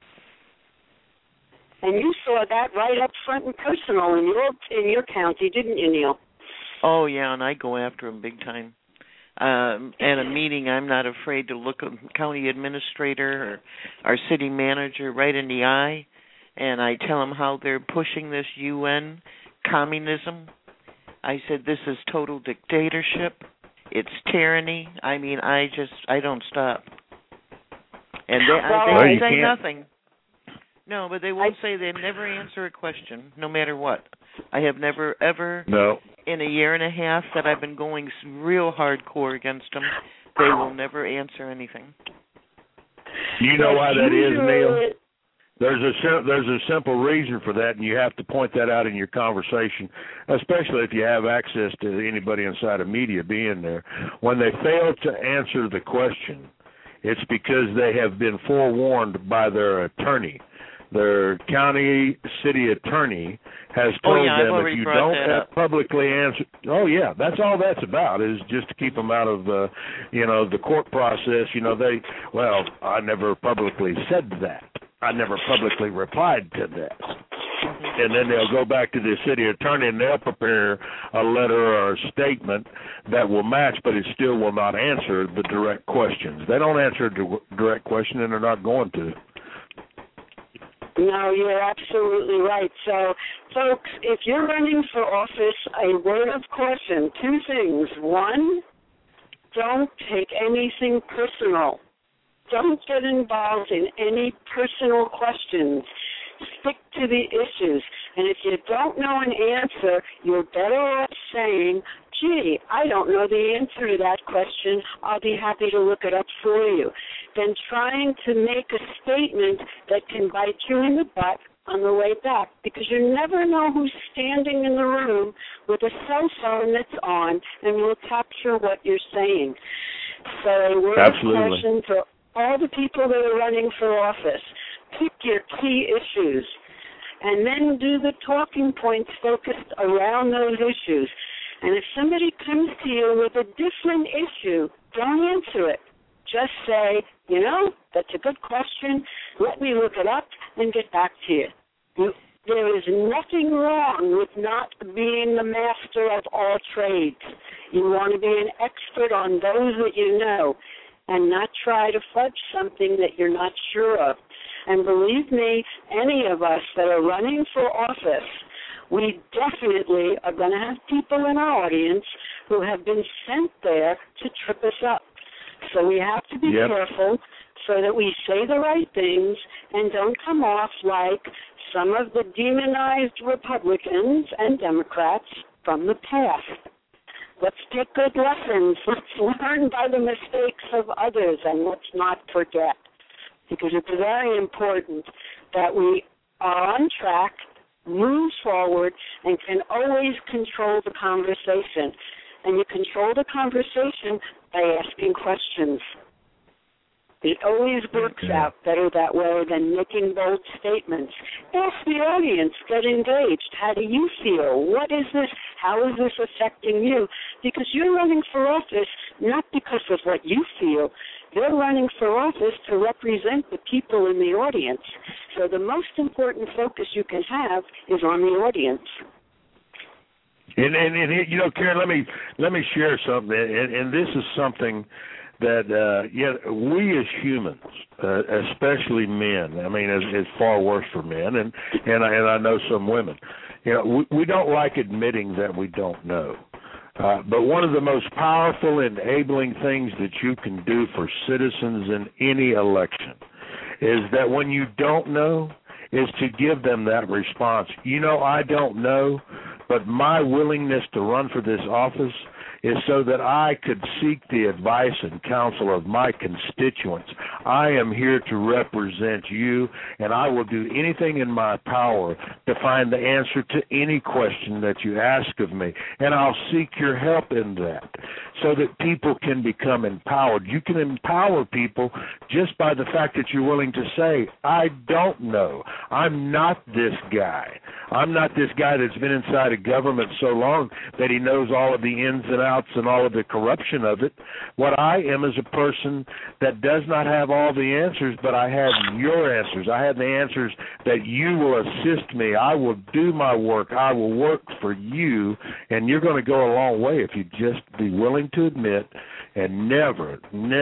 And you saw that right up front and personal in your county, didn't you, Neil? Oh, yeah, and I go after them big time. At a meeting, I'm not afraid to look a county administrator or our city manager right in the eye, and I tell them how they're pushing this UN communism. I said, this is total dictatorship. It's tyranny. I mean, I don't stop. And they say nothing. No, but they won't say. They never answer a question, no matter what. I have never, ever, in a year and a half that I've been going real hardcore against them, they will never answer anything. You know why that is, Neil? There's a simple reason for that, and you have to point that out in your conversation, especially if you have access to anybody inside of media being there. When they fail to answer the question, it's because they have been forewarned by their attorney. Their county city attorney has told them if you don't publicly answer. Oh yeah, that's all that's about, is just to keep them out of the court process. I never publicly said that. I never publicly replied to that. And then they'll go back to the city attorney and they'll prepare a letter or a statement that will match, but it still will not answer the direct questions. They don't answer the direct question, and they're not going to. No, you're absolutely right. So, folks, if you're running for office, a word of caution, two things. One, don't take anything personal. Don't get involved in any personal questions. Stick to the issues. And if you don't know an answer, you're better off saying, gee, I don't know the answer to that question. I'll be happy to look it up for you, than trying to make a statement that can bite you in the butt on the way back, because you never know who's standing in the room with a cell phone that's on and will capture what you're saying. So a word of caution for all the people that are running for office. Pick your key issues and then do the talking points focused around those issues. And if somebody comes to you with a different issue, don't answer it. Just say, that's a good question. Let me look it up and get back to you. There is nothing wrong with not being the master of all trades. You want to be an expert on those that you know and not try to fudge something that you're not sure of. And believe me, any of us that are running for office, we definitely are going to have people in our audience who have been sent there to trip us up. So we have to be careful so that we say the right things and don't come off like some of the demonized Republicans and Democrats from the past. Let's take good lessons. Let's learn by the mistakes of others, and let's not forget. Because it's very important that we are on track, move forward, and can always control the conversation. And you control the conversation by asking questions. It always works out better that way than making bold statements. Ask the audience, get engaged. How do you feel? What is this? How is this affecting you? Because you're running for office not because of what you feel. They're running for office to represent the people in the audience. So the most important focus you can have is on the audience. And Karen, let me share something, and this is something that we as humans, especially men, I mean, it's far worse for men, and I know some women. We don't like admitting that we don't know. But one of the most powerful enabling things that you can do for citizens in any election is that when you don't know, is to give them that response. I don't know, but my willingness to run for this office is so that I could seek the advice and counsel of my constituents. I am here to represent you, and I will do anything in my power to find the answer to any question that you ask of me, and I'll seek your help in that so that people can become empowered. You can empower people just by the fact that you're willing to say, I don't know. I'm not this guy. I'm not this guy that's been inside of government so long that he knows all of the ins and outs and all of the corruption of it. What I am is a person that does not have all the answers, but I have your answers. I have the answers that you will assist me. I will do my work. I will work for you, and you're going to go a long way if you just be willing to admit. And never,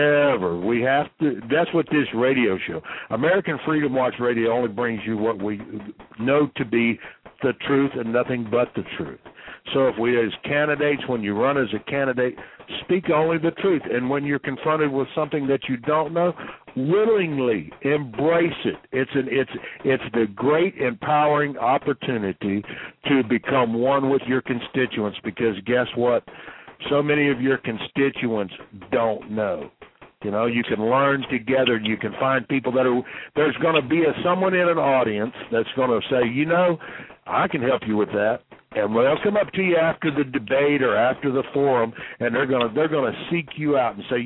we have to, that's what this radio show, American Freedom Watch Radio, only brings you what we know to be the truth and nothing but the truth. So if we as candidates, when you run as a candidate, speak only the truth. And when you're confronted with something that you don't know, willingly embrace it. It's the great empowering opportunity to become one with your constituents, because guess what? So many of your constituents don't know. You can learn together. You can find people there's going to be someone in an audience that's going to say, I can help you with that. And they'll come up to you after the debate or after the forum, and they're going to seek you out and say,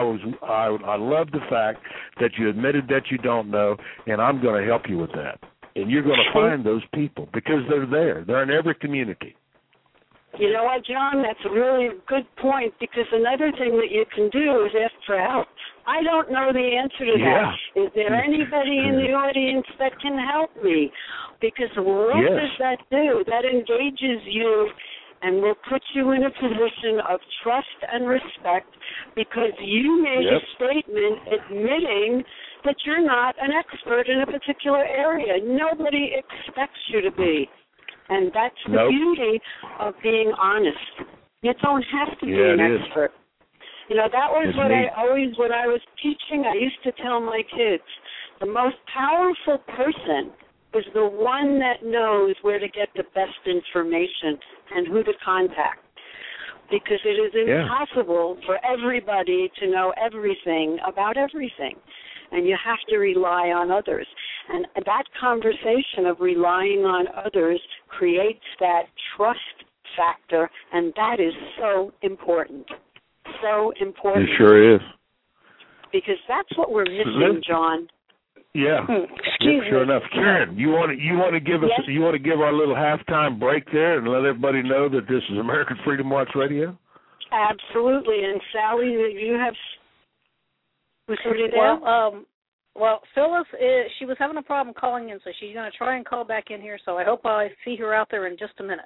I love the fact that you admitted that you don't know, and I'm going to help you with that. And you're going to find those people because they're there. They're in every community. You know what, John? That's a really good point, because another thing that you can do is ask for help. I don't know the answer to that. Is there anybody in the audience that can help me? Because what does that do? That engages you and will put you in a position of trust and respect, because you made a statement admitting that you're not an expert in a particular area. Nobody expects you to be. And that's the beauty of being honest. You don't have to be an expert. That was when I was teaching, I used to tell my kids, the most powerful person is the one that knows where to get the best information and who to contact. Because it is impossible for everybody to know everything about everything. And you have to rely on others. And that conversation of relying on others creates that trust factor, and that is so important. So important. It sure is. Because that's what we're missing, John. Yeah. Sure enough. Karen, you want to give us you want to give our little halftime break there and let everybody know that this is American Freedom Watch Radio? Absolutely. And Sally, you have somebody there? Well, Phyllis, she was having a problem calling in, so she's going to try and call back in here, so I hope I see her out there in just a minute.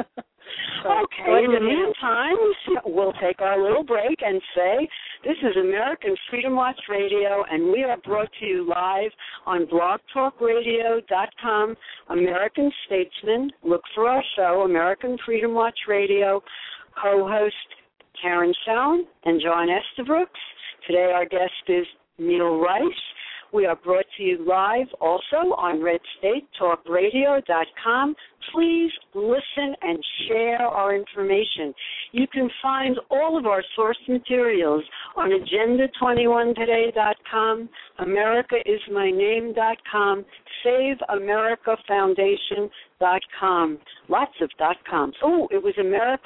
Okay, in the meantime, we'll take our little break and say, this is American Freedom Watch Radio, and we are brought to you live on blogtalkradio.com, American Statesman. Look for our show, American Freedom Watch Radio, co-host Karen Sound and John Estabrooks. Today our guest is Neil Rice. We are brought to you live also on RedStateTalkRadio.com. Please listen and share our information. You can find all of our source materials on Agenda21Today.com, AmericaIsMyName.com, SaveAmericaFoundation.com. Lots of .coms. Oh, it was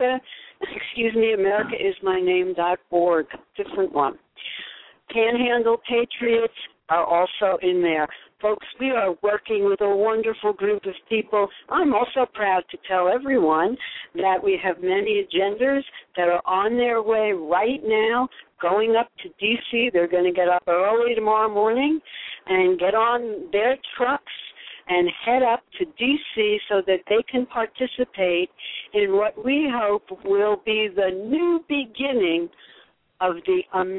AmericaIsMyName.org. Different one. Panhandle Patriots are also in there. Folks, we are working with a wonderful group of people. I'm also proud to tell everyone that we have many agendas that are on their way right now going up to D.C. They're going to get up early tomorrow morning and get on their trucks and head up to D.C. so that they can participate in what we hope will be the new beginning of the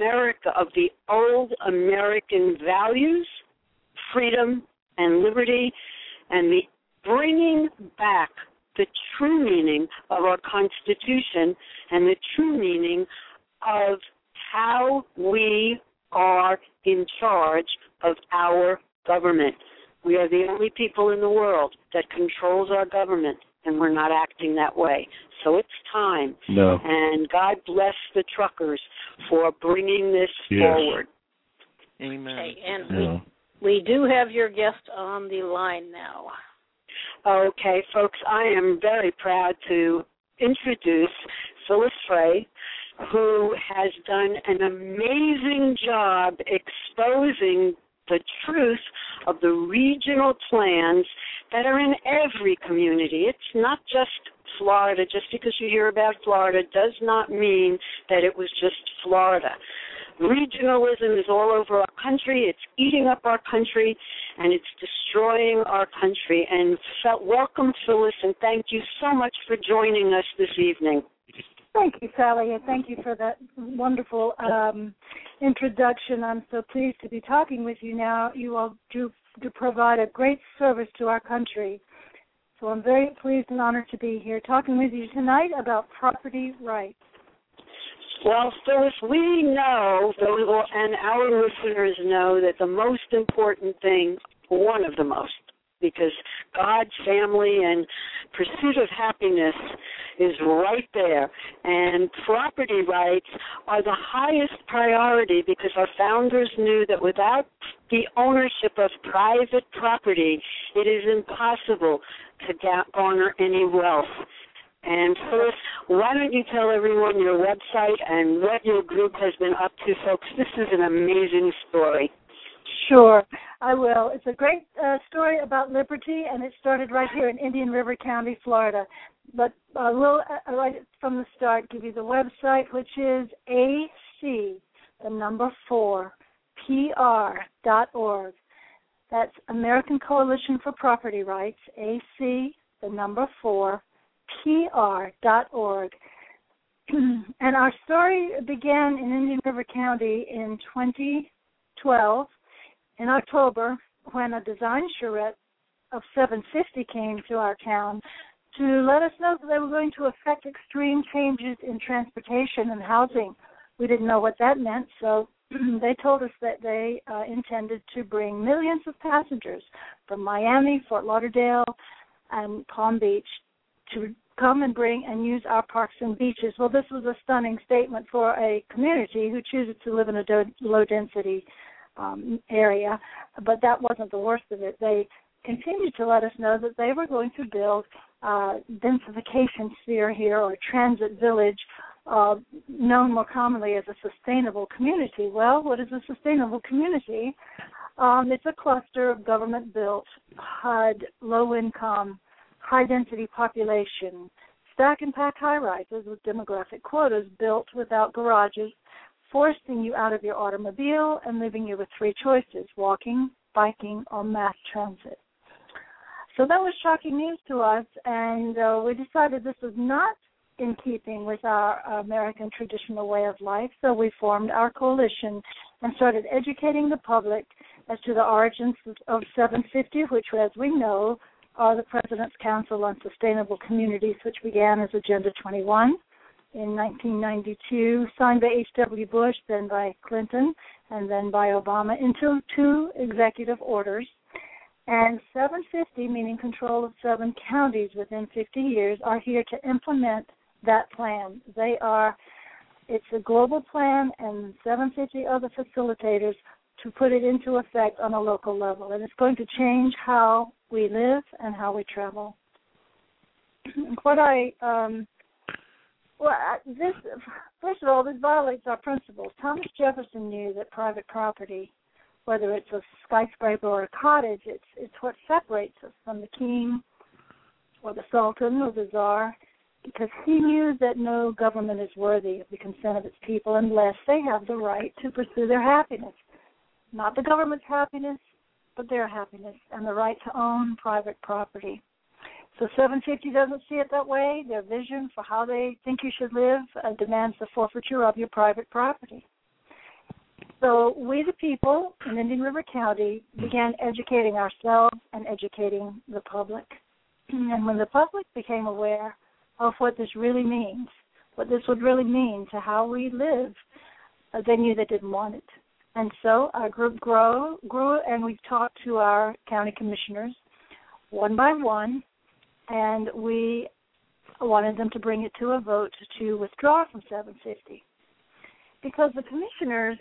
old American values, freedom and liberty, and the bringing back the true meaning of our Constitution and the true meaning of how we are in charge of our government. We are the only people in the world that controls our government, and we're not acting that way. So it's time. No. And God bless the truckers for bringing this forward. Amen. Okay, and we do have your guest on the line now. Okay, folks, I am very proud to introduce Phyllis Frey, who has done an amazing job exposing the truth of the regional plans that are in every community. It's not just Florida. Just because you hear about Florida does not mean that it was just Florida. Regionalism is all over our country. It's eating up our country, and it's destroying our country. And welcome, Phyllis, and thank you so much for joining us this evening. Thank you, Sally, and thank you for that wonderful introduction. I'm so pleased to be talking with you now. You all do provide a great service to our country. So I'm very pleased and honored to be here talking with you tonight about property rights. Well, Phyllis, we know, and our listeners know, that the most important thing, one of the most, because God, family, and pursuit of happiness is right there. And property rights are the highest priority because our founders knew that without the ownership of private property, it is impossible to garner any wealth. And Phyllis, why don't you tell everyone your website and what your group has been up to, folks? This is an amazing story. Sure, I will. It's a great story about liberty, and it started right here in Indian River County, Florida. But I will, right from the start, give you the website, which is AC4PR.org. That's American Coalition for Property Rights, AC4PR.org. And our story began in Indian River County in 2012. In October, when a design charrette of 750 came to our town to let us know that they were going to affect extreme changes in transportation and housing. We didn't know what that meant, so they told us that they intended to bring millions of passengers from Miami, Fort Lauderdale, and Palm Beach to come and bring and use our parks and beaches. Well, this was a stunning statement for a community who chooses to live in a low-density area, but that wasn't the worst of it. They continued to let us know that they were going to build densification sphere here, or transit village, known more commonly as a sustainable community. Well, what is a sustainable community? It's a cluster of government-built, HUD, low-income, high-density population, stack and pack high-rises with demographic quotas built without garages, forcing you out of your automobile and leaving you with three choices: walking, biking, or mass transit. So that was shocking news to us, and we decided this was not in keeping with our American traditional way of life, so we formed our coalition and started educating the public as to the origins of 750, which, as we know, are the President's Council on Sustainable Communities, which began as Agenda 21 in 1992, signed by H.W. Bush, then by Clinton, and then by Obama, into two executive orders. And 750, meaning control of 7 counties within 50 years, are here to implement that plan. It's a global plan, and 750 are the facilitators to put it into effect on a local level. And it's going to change how we live and how we travel. First of all, this violates our principles. Thomas Jefferson knew that private property, whether it's a skyscraper or a cottage, it's what separates us from the king or the sultan or the czar. because he knew that no government is worthy of the consent of its people unless they have the right to pursue their happiness. Not the government's happiness, but their happiness and the right to own private property. So 750 doesn't see it that way. Their vision for how they think you should live demands the forfeiture of your private property. So we, the people in Indian River County, began educating ourselves and educating the public. And when the public became aware of what this really means, what this would really mean to how we live, they knew they didn't want it. And so our group grew, and we talked to our county commissioners one by one, and we wanted them to bring it to a vote to withdraw from 750. Because the commissioners,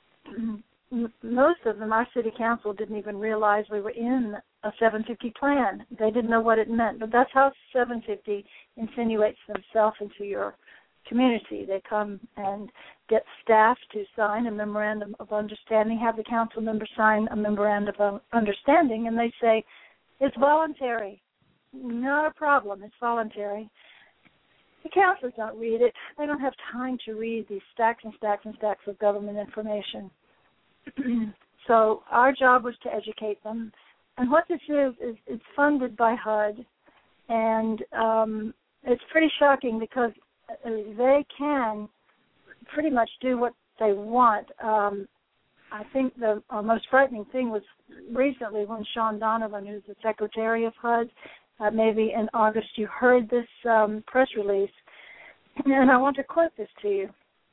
most of them, our city council, didn't even realize we were in a 750 plan. They didn't know what it meant. But that's how 750 insinuates themselves into your community. They come and get staff to sign a memorandum of understanding, have the council members sign a memorandum of understanding, and they say, it's voluntary. Not a problem. It's voluntary. The councilors don't read it. They don't have time to read these stacks and stacks and stacks of government information. So our job was to educate them. And what this is it's funded by HUD. And it's pretty shocking because they can pretty much do what they want. I think the most frightening thing was recently when Sean Donovan, who's the secretary of HUD, maybe in August, you heard this press release, and I want to quote this to you.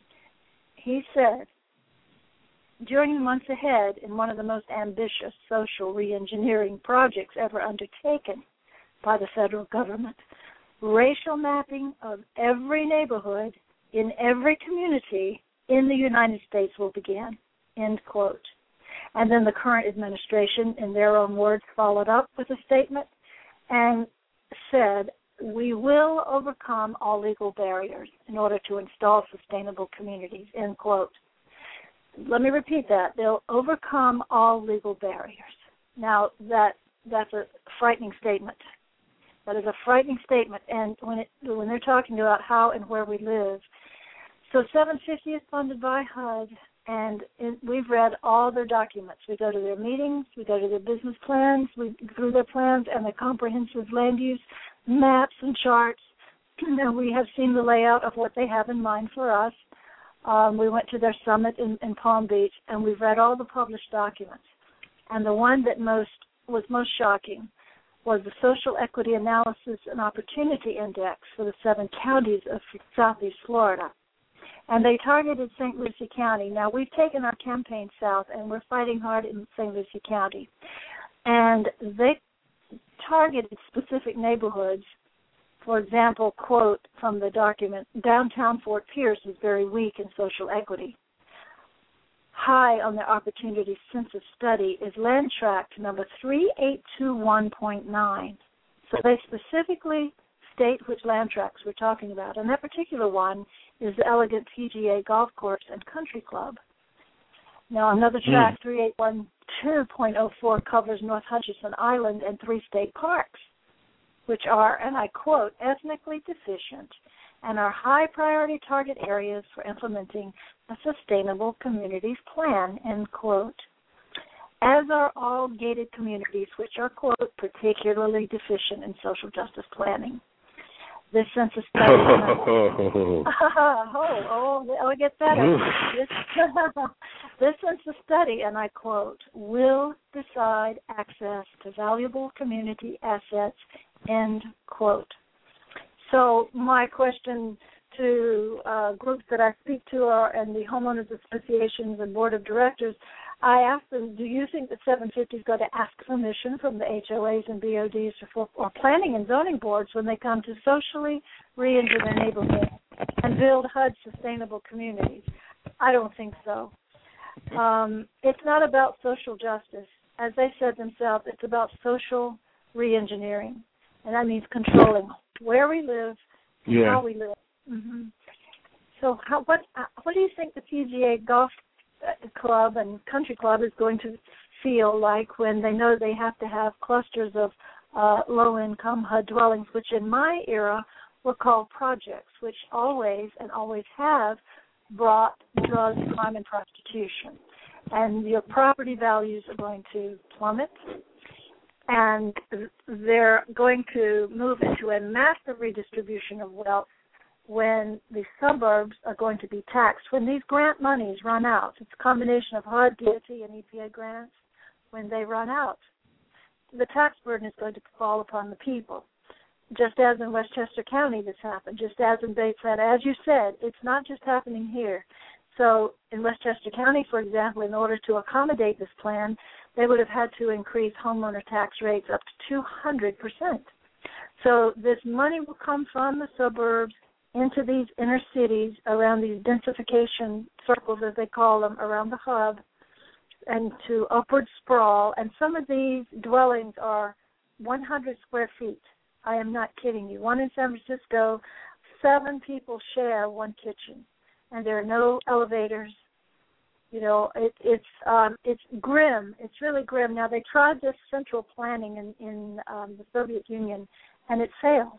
He said, during the months ahead, in one of the most ambitious social reengineering projects ever undertaken by the federal government, racial mapping of every neighborhood in every community in the United States will begin, end quote. And then the current administration, in their own words, followed up with a statement and said, we will overcome all legal barriers in order to install sustainable communities, end quote. Let me repeat that. They'll overcome all legal barriers. Now, that's a frightening statement. That is a frightening statement. And when they're talking about how and where we live, so 750 is funded by HUD, and we've read all their documents. We go to their meetings, we go to their business plans, we go through their plans and their comprehensive land use maps and charts. And we have seen the layout of what they have in mind for us. We went to their summit in Palm Beach, and we've read all the published documents. And the one that was most shocking was the Social Equity Analysis and Opportunity Index for the 7 counties of Southeast Florida. And they targeted St. Lucie County. Now, we've taken our campaign south, and we're fighting hard in St. Lucie County. And they targeted specific neighborhoods. For example, quote from the document, downtown Fort Pierce is very weak in social equity. High on their opportunity census study is land tract number 3821.9. So they specifically state which land tracts we're talking about. And that particular one is the Elegant PGA Golf Course and Country Club. Now, another tract, 3812.04, covers North Hutchinson Island and 3 state parks, which are, and I quote, ethnically deficient and are high-priority target areas for implementing a sustainable communities plan, end quote, as are all gated communities, which are, quote, particularly deficient in social justice planning. This census study... it gets better. This census study, and I quote, will decide access to valuable community assets, end quote. So my question to groups that I speak to and the homeowners associations and board of directors, I ask them, do you think that 750 is going to ask permission from the HOAs and BODs or planning and zoning boards when they come to socially re-engineer their neighborhood and build HUD sustainable communities? I don't think so. It's not about social justice. As they said themselves, it's about social re-engineering, and that means controlling where we live and how we live. Mm-hmm. So what do you think the PGA Golf Club and Country Club is going to feel like when they know they have to have clusters of low-income HUD dwellings, which in my era were called projects, which always have brought drugs, crime, and prostitution. And your property values are going to plummet, and they're going to move into a massive redistribution of wealth when the suburbs are going to be taxed. When these grant monies run out, it's a combination of HUD, DOT, and EPA grants. When they run out, the tax burden is going to fall upon the people. Just as in Westchester County this happened, just as in Bateshead. As you said, it's not just happening here. So in Westchester County, for example, in order to accommodate this plan, they would have had to increase homeowner tax rates up to 200%. So this money will come from the suburbs into these inner cities around these densification circles, as they call them, around the hub, and to upward sprawl. And some of these dwellings are 100 square feet. I am not kidding you. One in San Francisco, 7 people share one kitchen, and there are no elevators. You know, it's grim. It's really grim. Now, they tried this central planning in the Soviet Union, and it failed.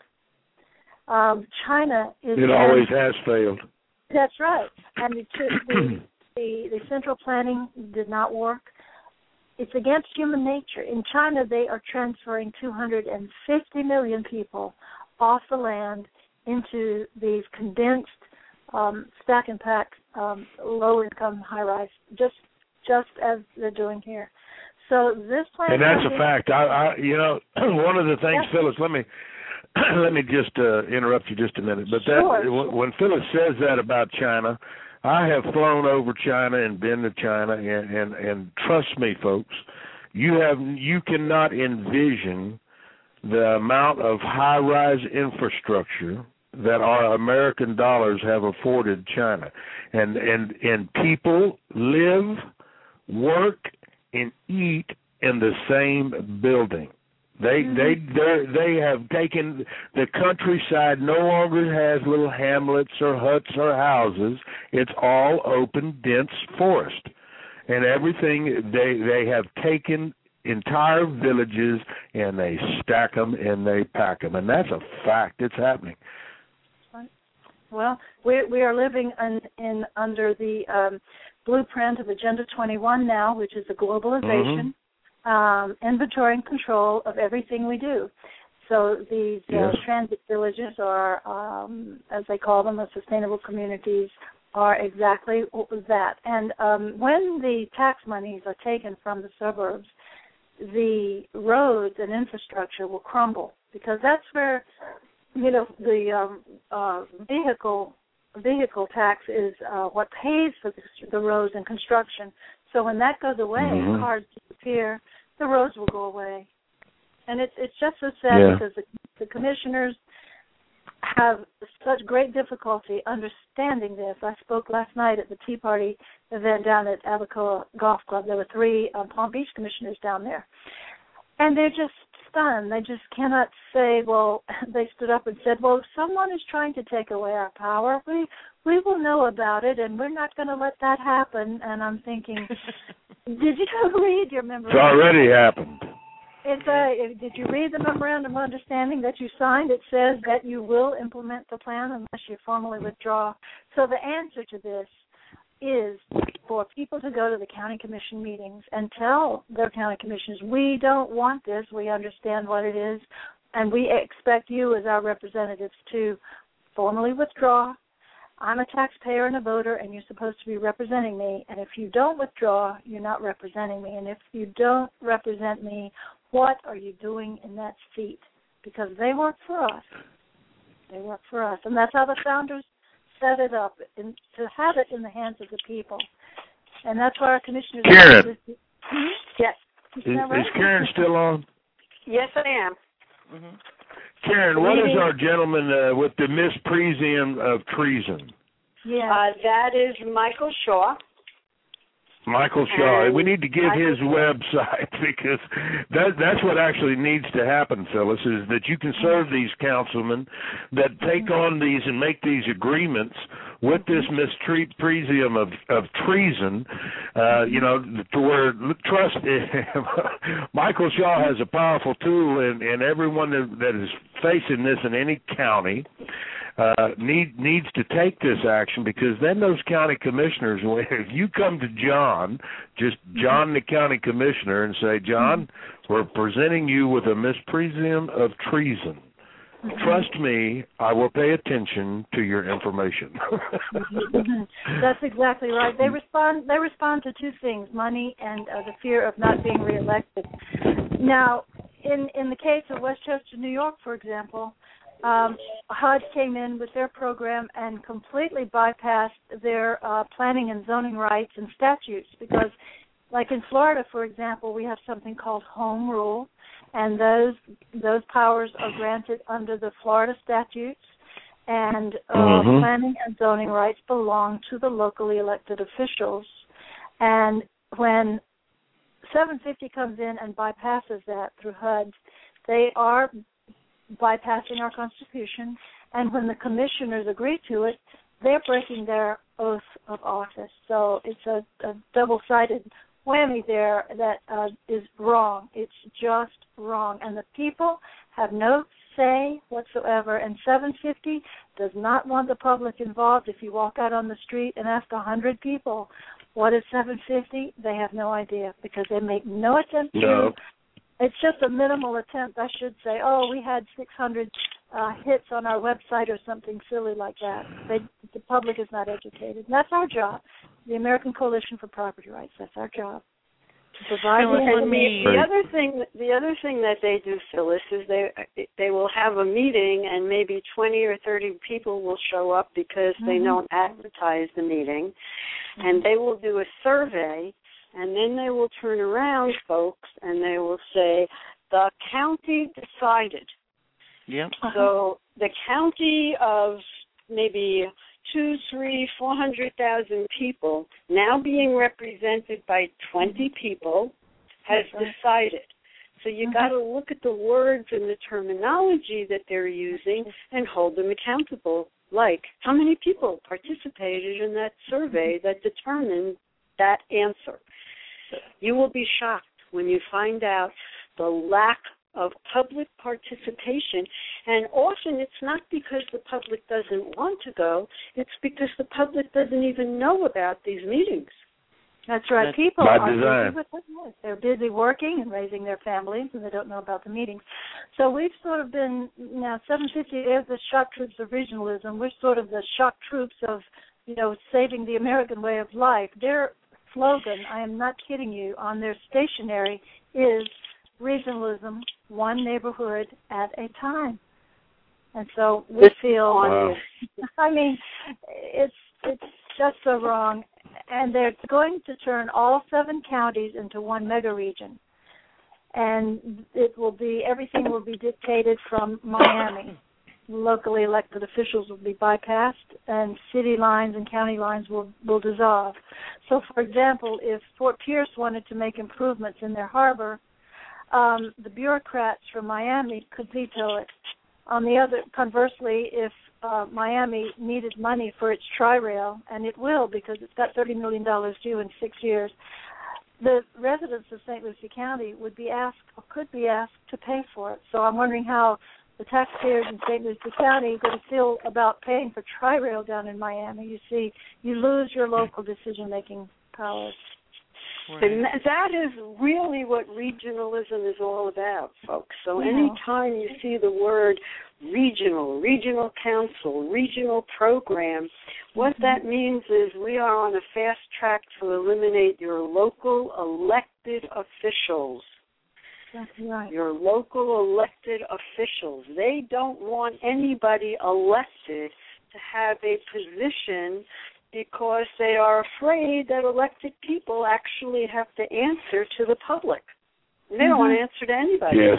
China is... It always has failed. That's right. And the central planning did not work. It's against human nature. In China, they are transferring 250 million people off the land into these condensed stack and pack low-income high-rise, just as they're doing here. So this plan... And that's a fact. I one of the things, Phyllis, let me just interrupt you just a minute. But when Phyllis says that about China, I have flown over China and been to China, and trust me, folks, you cannot envision the amount of high-rise infrastructure that our American dollars have afforded China, and people live, work, and eat in the same building. They have taken the countryside. No longer has little hamlets or huts or houses. It's all open, dense forest, and everything. They have taken entire villages and they stack them and they pack them, and that's a fact. It's happening. Well, we are living under the blueprint of Agenda 21 now, which is a globalization. Inventory and control of everything we do. So these transit villages, or as they call them, the sustainable communities, are exactly that. And when the tax monies are taken from the suburbs, the roads and infrastructure will crumble, because that's where, the vehicle tax is what pays for the roads and construction. So when that goes away, cars disappear, the roads will go away. And it's just so sad because the commissioners have such great difficulty understanding this. I spoke last night at the Tea Party event down at Abacoa Golf Club. There were 3 Palm Beach commissioners down there. And they're just stunned. They just cannot say, they stood up and said, if someone is trying to take away our power, we will know about it, and we're not going to let that happen. And I'm thinking, did you read your memorandum? It's already happened. Did you read the memorandum of understanding that you signed? It says that you will implement the plan unless you formally withdraw. So the answer to this is for people to go to the county commission meetings and tell their county commissioners, we don't want this, we understand what it is, and we expect you as our representatives to formally withdraw. I'm a taxpayer and a voter, and you're supposed to be representing me, and if you don't withdraw, you're not representing me, and if you don't represent me, what are you doing in that seat? Because they work for us. They work for us, and that's how the founders set it up, to have it in the hands of the people. And that's why our commissioners... Karen. Yes. Is Karen still on? Yes, I am. Mm-hmm. Karen, what is our gentleman with the misprision of treason? Yeah. That is Michael Shaw. Michael Shaw. We need to give his website, because that's what actually needs to happen, Phyllis, is that you can serve these councilmen that take on these and make these agreements with this misprision of treason, to where, trust, Michael Shaw has a powerful tool, and everyone that is facing this in any county needs to take this action, because then those county commissioners, if you come to John the county commissioner, and say, John, we're presenting you with a mispresumption of treason. Trust me, I will pay attention to your information. That's exactly right. They respond to two things: money and the fear of not being reelected. Now, in the case of Westchester, New York, for example, HUD came in with their program and completely bypassed their planning and zoning rights and statutes, because, like in Florida, for example, we have something called home rule, and those powers are granted under the Florida statutes, and planning and zoning rights belong to the locally elected officials. And when 750 comes in and bypasses that through HUD, they are bypassing our Constitution, and when the commissioners agree to it, they're breaking their oath of office. So it's a double-sided whammy there that is wrong. It's just wrong. And the people have no say whatsoever, and 750 does not want the public involved. If you walk out on the street and ask 100 people, what is 750? They have no idea, because they make no attempt to. It's just a minimal attempt, I should say. Oh, we had 600 hits on our website or something silly like that. The public is not educated. And that's our job. The American Coalition for Property Rights, that's our job. To provide the other thing that they do, Phyllis, is they will have a meeting, and maybe 20 or 30 people will show up because they don't advertise the meeting, and they will do a survey, and then they will turn around, folks, and they will say, the county decided. Yep. So the county of maybe 400,000 people, now being represented by 20 people, has decided. So you got to look at the words and the terminology that they're using and hold them accountable. Like, how many people participated in that survey that determined that answer? You will be shocked when you find out the lack of public participation, and often it's not because the public doesn't want to go, it's because the public doesn't even know about these meetings. That's right. People are busy with it. They're busy working and raising their families, and they don't know about the meetings. So we've sort of been, now 750 is the shock troops of regionalism. We're sort of the shock troops of, saving the American way of life. Their slogan, I am not kidding you, on their stationery is regionalism, one neighborhood at a time. And so we feel, it's just so wrong. And they're going to turn all 7 counties into one mega region. And everything will be dictated from Miami. Locally elected officials will be bypassed, and city lines and county lines will dissolve. So, for example, if Fort Pierce wanted to make improvements in their harbor, the bureaucrats from Miami could veto it. Conversely, if Miami needed money for its Tri-Rail, and it will because it's got $30 million due in 6 years, the residents of St. Lucie County would be asked or could be asked to pay for it. So I'm wondering how the taxpayers in St. Lucie County are going to feel about paying for Tri-Rail down in Miami. You see, you lose your local decision-making powers. Right. And that is really what regionalism is all about, folks. So anytime you see the word regional council, regional program, what that means is we are on a fast track to eliminate your local elected officials. That's right. Your local elected officials. They don't want anybody elected to have a position because they are afraid that elected people actually have to answer to the public. They don't want to answer to anybody. Yes.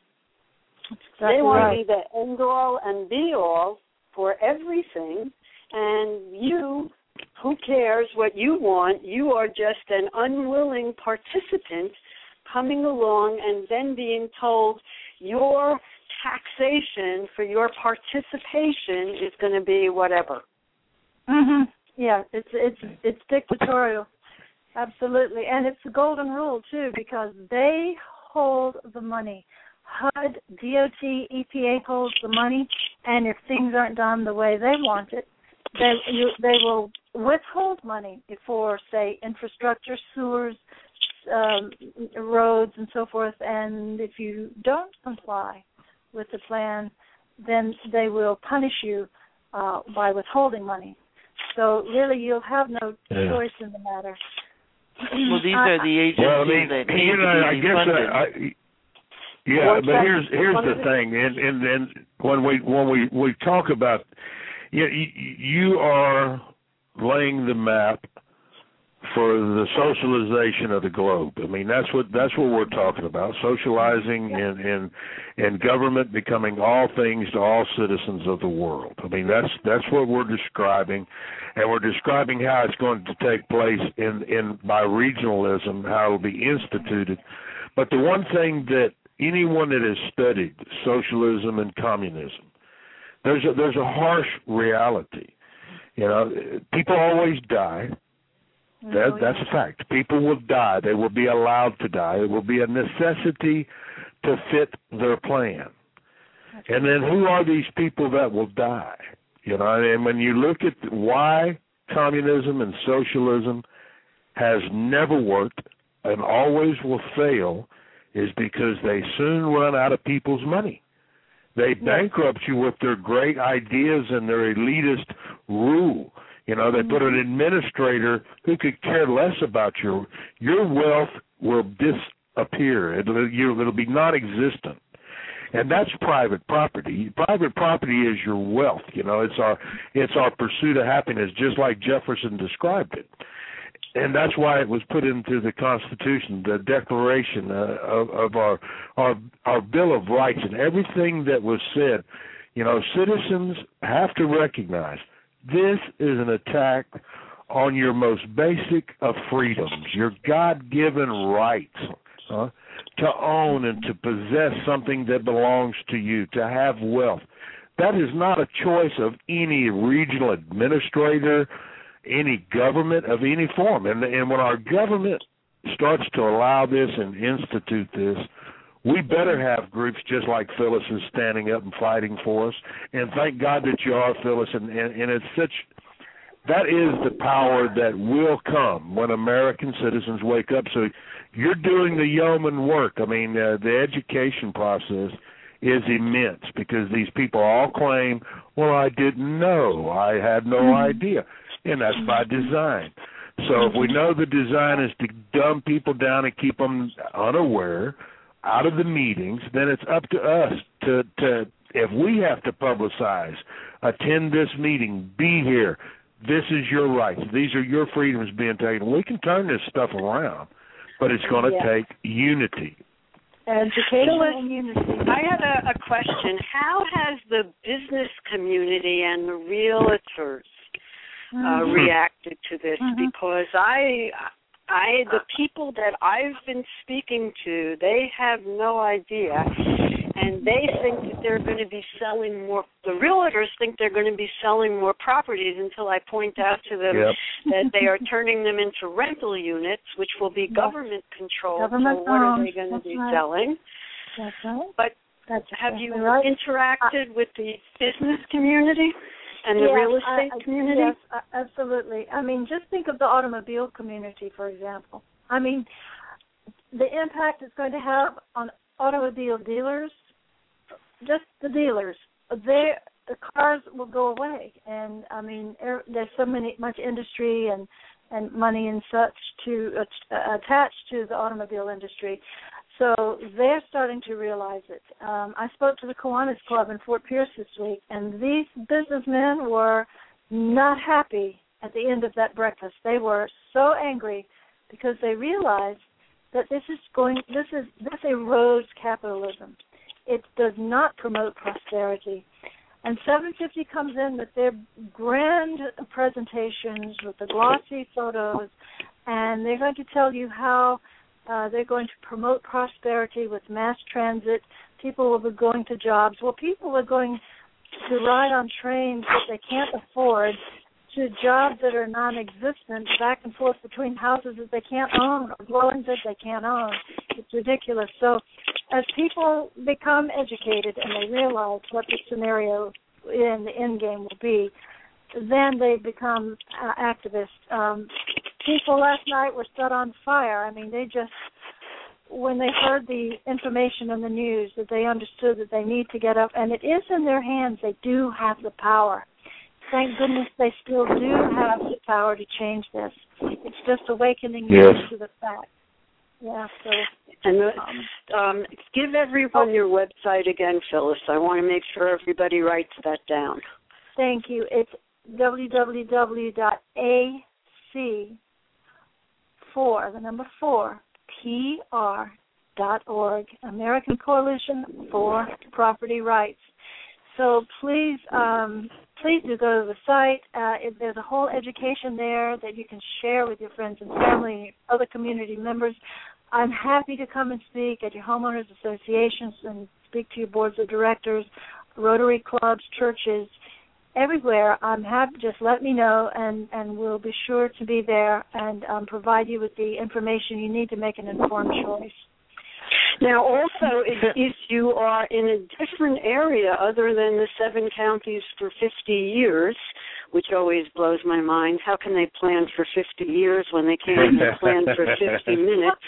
They want to be the end-all and be-all for everything, and you, who cares what you want? You are just an unwilling participant coming along and then being told your taxation for your participation is going to be whatever. Mm-hmm. Yeah, it's dictatorial, absolutely, and it's the golden rule too, because they hold the money. HUD, DOT, EPA holds the money, and if things aren't done the way they want it, they will withhold money for, say, infrastructure, sewers, roads, and so forth. And if you don't comply with the plan, then they will punish you by withholding money. So really, you'll have no choice in the matter. Well, these are the agencies that need to be funded. But here's the thing, and when we talk about, you are laying the map for the socialization of the globe. I mean, that's what we're talking about, socializing and government becoming all things to all citizens of the world. I mean, that's what we're describing, and we're describing how it's going to take place in by regionalism, how it will be instituted. But the one thing that anyone that has studied socialism and communism, there's a harsh reality. People always die. That's a fact. People will die. They will be allowed to die. It will be a necessity to fit their plan. And then who are these people that will die? And when you look at why communism and socialism has never worked and always will fail, is because they soon run out of people's money. They bankrupt you with their great ideas and their elitist rule. They put an administrator who could care less about your wealth will disappear. It'll be non-existent. And that's private property. Private property is your wealth. It's our pursuit of happiness, just like Jefferson described it. And that's why it was put into the Constitution, the Declaration of our Bill of Rights, and everything that was said. Citizens have to recognize this is an attack on your most basic of freedoms, your God-given rights to own and to possess something that belongs to you, to have wealth. That is not a choice of any regional administrator, any government of any form. And when our government starts to allow this and institute this, we better have groups just like Phyllis is standing up and fighting for us. And thank God that you are, Phyllis. And it's that is the power that will come when American citizens wake up. So you're doing the yeoman work. I mean, the education process is immense because these people all claim, well, I didn't know. I had no idea. And that's by design. So if we know the design is to dumb people down and keep them unaware, out of the meetings, then it's up to us to if we have to publicize, attend this meeting, be here, this is your rights, these are your freedoms being taken. We can turn this stuff around, but it's going to take unity. Education and unity. I had a question. How has the business community and the realtors reacted to this? Because the people that I've been speaking to, they have no idea, and they think that they're going to be selling more. The realtors think they're going to be selling more properties until I point out to them that they are turning them into rental units, which will be government controlled. So what are they going to be selling? That's right. But have you interacted with the business community and the real estate community? Yes, absolutely. I mean, just think of the automobile community, for example. I mean, the impact it's going to have on automobile dealers, just the dealers, the cars will go away. And, I mean, there's so much industry and money and such to attach to the automobile industry. So they're starting to realize it. I spoke to the Kiwanis Club in Fort Pierce this week, and these businessmen were not happy at the end of that breakfast. They were so angry because they realized that this erodes capitalism. It does not promote prosperity. And 750 comes in with their grand presentations with the glossy photos, and they're going to tell you how they're going to promote prosperity with mass transit. People will be going to jobs. Well, people are going to ride on trains that they can't afford to jobs that are non-existent, back and forth between houses that they can't own or dwellings that they can't own. It's ridiculous. So as people become educated and they realize what the scenario in the end game will be, then they become activists. People last night were set on fire. I mean, they just, when they heard the information in the news, that they understood that they need to get up, and it is in their hands. They do have the power. Thank goodness they still do have the power to change this. It's just awakening them to the fact. Yeah, so. And give everyone your website again, Phyllis. I want to make sure everybody writes that down. Thank you. It's www.ac4, PR.org, American Coalition for Property Rights. So please do go to the site. There's a whole education there that you can share with your friends and family and other community members. I'm happy to come and speak at your homeowners associations and speak to your boards of directors, Rotary clubs, churches, everywhere. I'm happy. Just let me know, and we'll be sure to be there and provide you with the information you need to make an informed choice. Now, also, if you are in a different area other than the 7 counties for 50 years, which always blows my mind, how can they plan for 50 years when they can't even plan for 50 minutes?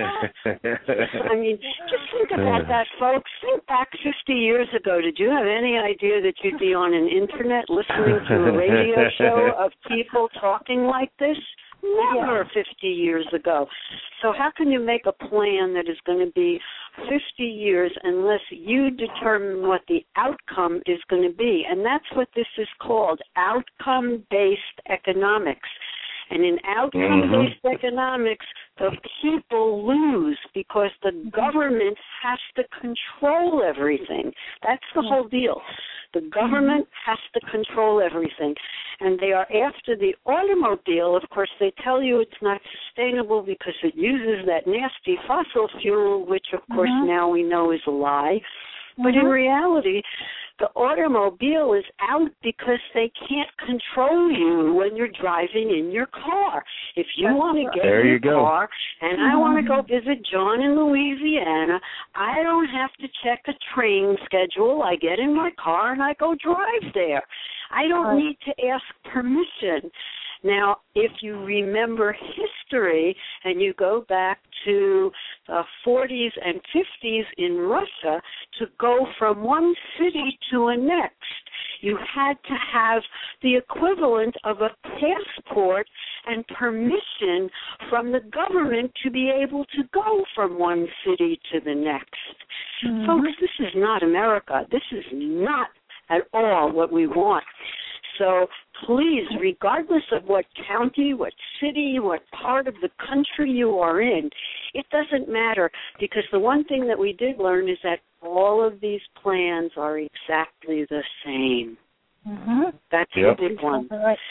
I mean, just think about that, folks. Think back 50 years ago. Did you have any idea that you'd be on an internet listening to a radio show of people talking like this? Never 50 years ago. So how can you make a plan that is going to be 50 years unless you determine what the outcome is going to be? And that's what this is called, outcome-based economics. And in outcome-based economics, the people lose because the government has to control everything. That's the whole deal. The government has to control everything. And they are after the automobile. Of course, they tell you it's not sustainable because it uses that nasty fossil fuel, which, of course, now we know is a lie. But in reality, the automobile is out because they can't control you when you're driving in your car. If you want to get in your car and I want to go visit John in Louisiana, I don't have to check a train schedule. I get in my car and I go drive there. I don't need to ask permission. Now, if you remember history and you go back to the 40s and 50s in Russia, to go from one city to a next, you had to have the equivalent of a passport and permission from the government to be able to go from one city to the next. Folks, this is not America. This is not at all what we want. So please, regardless of what county, what city, what part of the country you are in, it doesn't matter, because the one thing that we did learn is that all of these plans are exactly the same. That's the big one.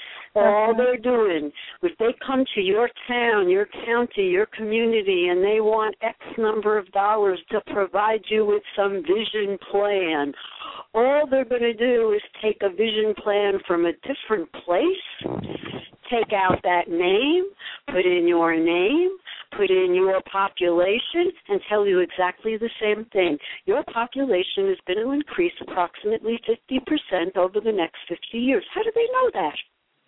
All they're doing, if they come to your town, your county, your community, and they want X number of dollars to provide you with some vision plan, all they're going to do is take a vision plan from a different place, take out that name, put in your name, put in your population, and tell you exactly the same thing. Your population is going to increase approximately 50% over the next 50 years. How do they know that?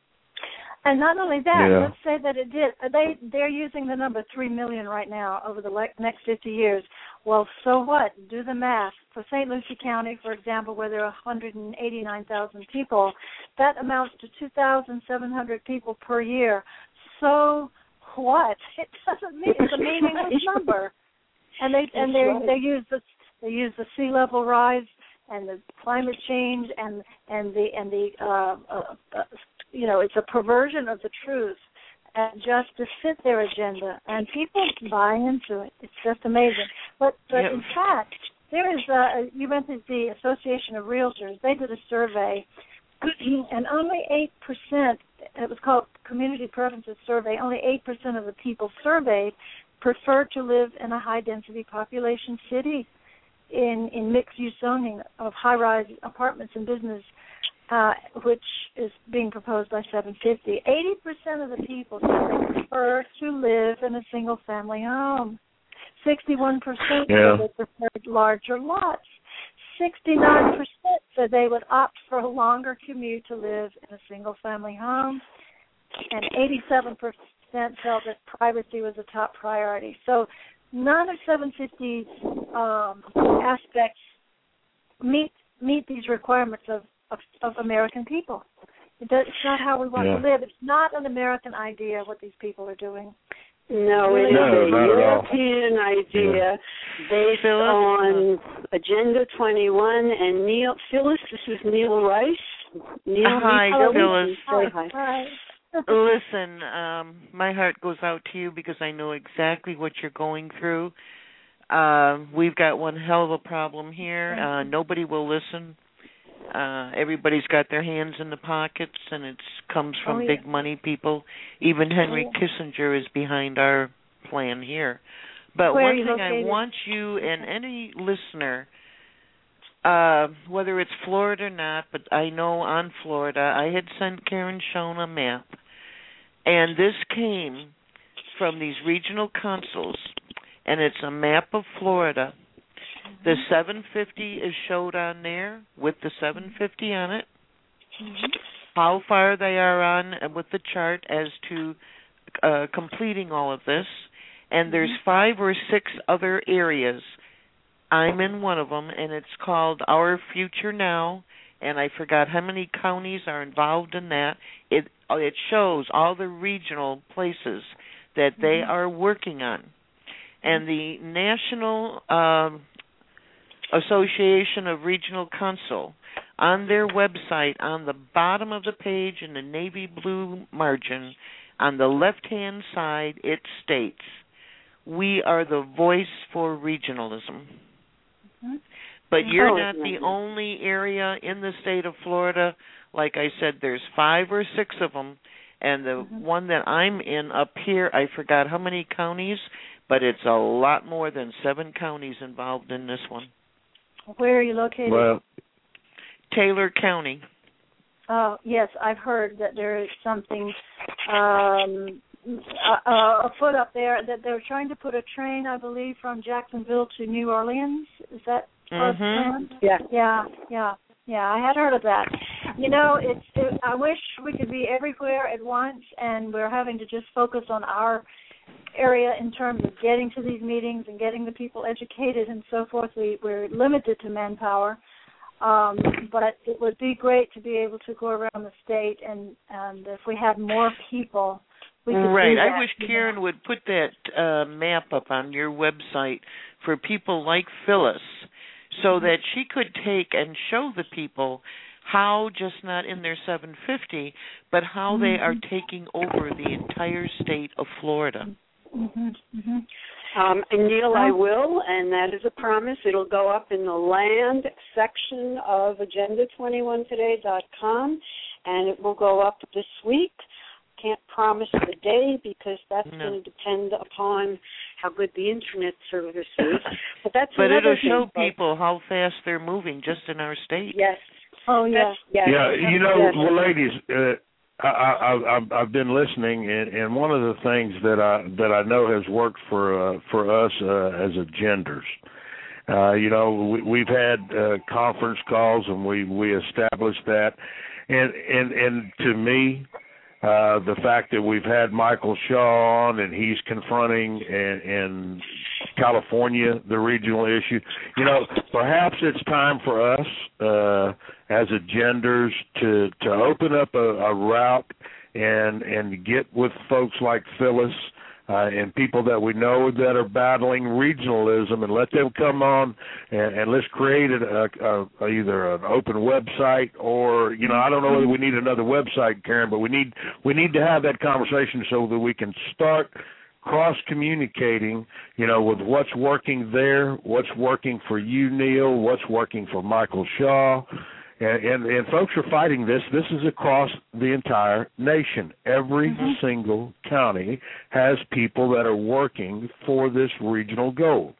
And not only that, let's say that it did. They're using the number 3 million right now over the next 50 years. Well, so what? Do the math. For St. Lucie County, for example, where there are 189,000 people, that amounts to 2,700 people per year. So what? It doesn't mean it's a meaningless number. And they use the sea level rise and the climate change and the it's a perversion of the truth, and just to fit their agenda, and people buy into it. It's just amazing. But in fact, there is you mentioned the Association of Realtors. They did a survey, and only 8%. It was called Community Preferences Survey. Only 8% of the people surveyed prefer to live in a high-density population city in mixed-use zoning of high-rise apartments and business, which is being proposed by 750. 80% of the people say they prefer to live in a single-family home. 61% said they preferred larger lots. 69% said they would opt for a longer commute to live in a single-family home, and 87% felt that privacy was a top priority. So none of 750's aspects meet these requirements of American people. It's not how we want to live. It's not an American idea what these people are doing. No, it is a European idea based on Agenda 21. And Phyllis, this is Neil Rice. Hi, Phyllis. Hi. Listen, my heart goes out to you because I know exactly what you're going through. We've got one hell of a problem here. Nobody will listen. Everybody's got their hands in the pockets, and it comes from big money people. Even Henry Kissinger is behind our plan here. But one thing I want you and any listener, whether it's Florida or not, but I know on Florida, I had sent Karen Schoen a map, and this came from these regional consuls, and it's a map of Florida. The 750 is showed on there with the 750 on it. How far they are on with the chart as to completing all of this. And there's 5 or 6 other areas. I'm in one of them, and it's called Our Future Now. And I forgot how many counties are involved in that. It shows all the regional places that they are working on. And the National Association of Regional Council, on their website, on the bottom of the page in the navy blue margin, on the left-hand side, it states, "We are the voice for regionalism." But you're not the only area in the state of Florida. Like I said, there's 5 or 6 of them, and the one that I'm in up here, I forgot how many counties, but it's a lot more than 7 counties involved in this one. Where are you located? Well, Taylor County. Oh, yes, I've heard that there is something afoot up there, that they're trying to put a train, I believe, from Jacksonville to New Orleans. Is that planned? Yeah, I had heard of that. You know, I wish we could be everywhere at once, and we're having to just focus on our area in terms of getting to these meetings and getting the people educated and so forth. We're limited to manpower, but it would be great to be able to go around the state, and if we had more people, we could do that. I wish Karen would put that map up on your website for people like Phyllis, so that she could take and show the people how, just not in their 750, but how they are taking over the entire state of Florida. And Neil, I will, and that is a promise. It'll go up in the land section of agenda21today.com, and it will go up this week. Can't promise the day because that's going to depend upon how good the internet service is. But it'll show people how fast they're moving just in our state. Yes. Oh, yes. Yeah, you know, well, ladies, I've been listening, and one of the things that I know has worked for us as agenders. You know, we've had conference calls, and we established that, and to me, the fact that we've had Michael Shaw on, and he's confronting in California the regional issue. You know, perhaps it's time for us as agenders to open up a route and get with folks like Phyllis and people that we know that are battling regionalism, and let them come on and let's create either an open website or, you know, I don't know whether we need another website, Karen, but we need to have that conversation so that we can start cross-communicating, you know, with what's working there, what's working for you, Neil, what's working for Michael Shaw. And folks are fighting this. This is across the entire nation. Every single county has people that are working for this regional goal.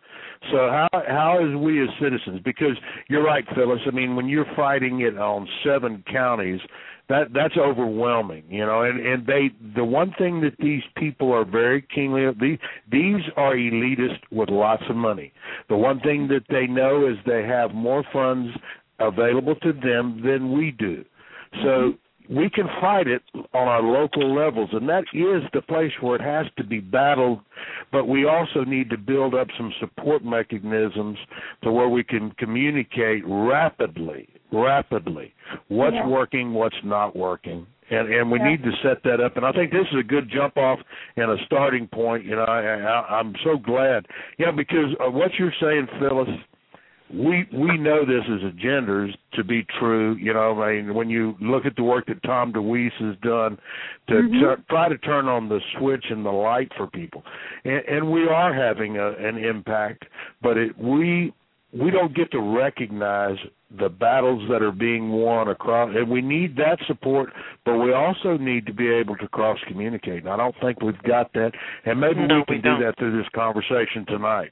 So how is we as citizens? Because you're right, Phyllis. I mean, when you're fighting it on 7 counties, that's overwhelming, you know. And the one thing that these people are very keenly, these are elitists with lots of money. The one thing that they know is they have more funds available to them than we do. So we can fight it on our local levels, and that is the place where it has to be battled, but we also need to build up some support mechanisms to where we can communicate rapidly what's working, what's not working. And we need to set that up, and I think this is a good jump off and a starting point. You know, I'm so glad. Yeah, because what you're saying, Phyllis, we know this as agendas to be true. You know, I mean, when you look at the work that Tom DeWeese has done to try to turn on the switch and the light for people, and we are having an impact, but we don't get to recognize the battles that are being won across, and we need that support, but we also need to be able to cross-communicate, and I don't think we've got that, and maybe we can do that through this conversation tonight.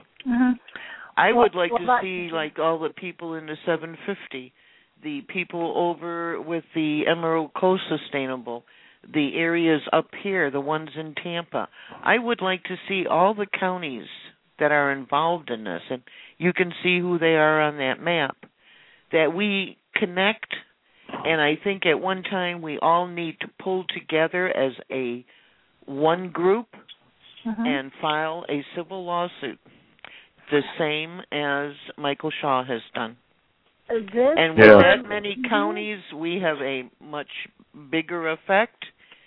I would like to see, like, all the people in the 750, the people over with the Emerald Coast Sustainable, the areas up here, the ones in Tampa. I would like to see all the counties that are involved in this, and you can see who they are on that map, that we connect, and I think at one time we all need to pull together as a one group and file a civil lawsuit, the same as Michael Shaw has done. And with that many counties, we have a much bigger effect.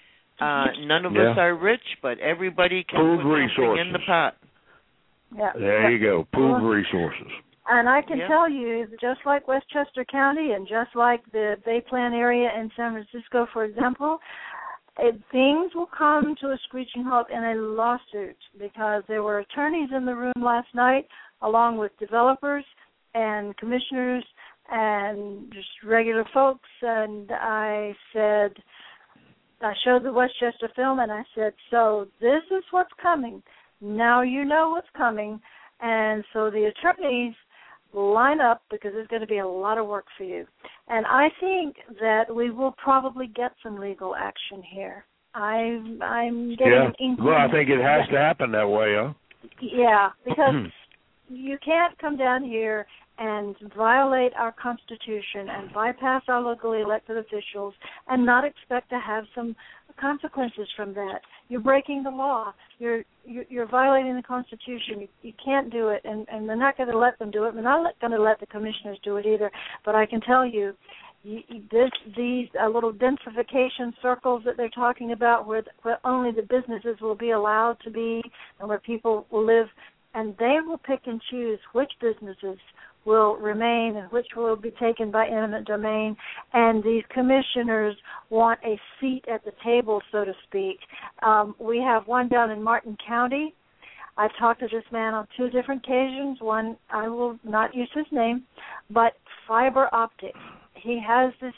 None of us are rich, but everybody can put something in the pot. Yeah. There you go, pooled resources. And I can tell you, just like Westchester County and just like the Bay Plan area in San Francisco, for example, things will come to a screeching halt in a lawsuit because there were attorneys in the room last night along with developers and commissioners and just regular folks, and I showed the Westchester film and I said, so this is what's coming. Now you know what's coming. And so the attorneys line up because there's going to be a lot of work for you. And I think that we will probably get some legal action here. I'm getting an inkling. Well, I think it has to happen that way, huh? Yeah, because you can't come down here and violate our Constitution and bypass our locally elected officials and not expect to have some consequences from that. You're breaking the law. You're violating the Constitution. You can't do it, and they're not going to let them do it. They're not going to let the commissioners do it either. But I can tell you, these little densification circles that they're talking about where only the businesses will be allowed to be and where people will live, and they will pick and choose which businesses will remain and which will be taken by eminent domain, and these commissioners want a seat at the table, so to speak. We have one down in Martin County. I've talked to this man on 2 different occasions. One, I will not use his name, but fiber optics. He has this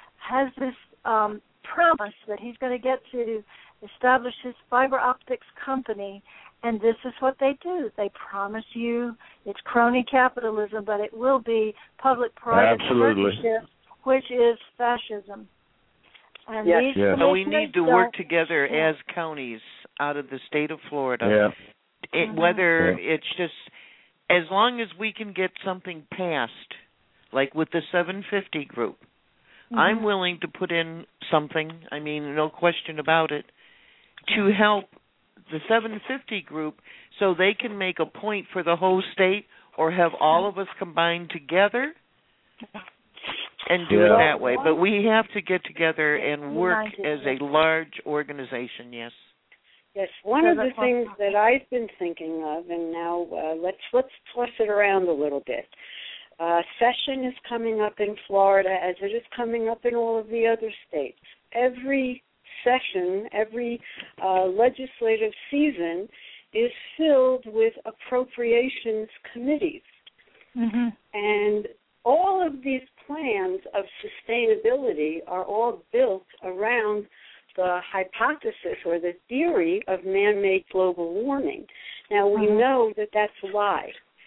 promise that he's going to get to establish his fiber optics company. And this is what they do. They promise you it's crony capitalism, but it will be public-private partnership, which is fascism. And So we need to work together as counties out of the state of Florida. Whether it's just, as long as we can get something passed, like with the 750 group, I'm willing to put in something, I mean, no question about it, to help the 750 group so they can make a point for the whole state or have all of us combined together and do it that way. But we have to get together and work as a large organization, yes. Yes, one of the things that I've been thinking of, and now let's flush it around a little bit. Session is coming up in Florida as it is coming up in all of the other states. Every session, every legislative season is filled with appropriations committees. And all of these plans of sustainability are all built around the hypothesis or the theory of man-made global warming. Now, we know that that's a lie.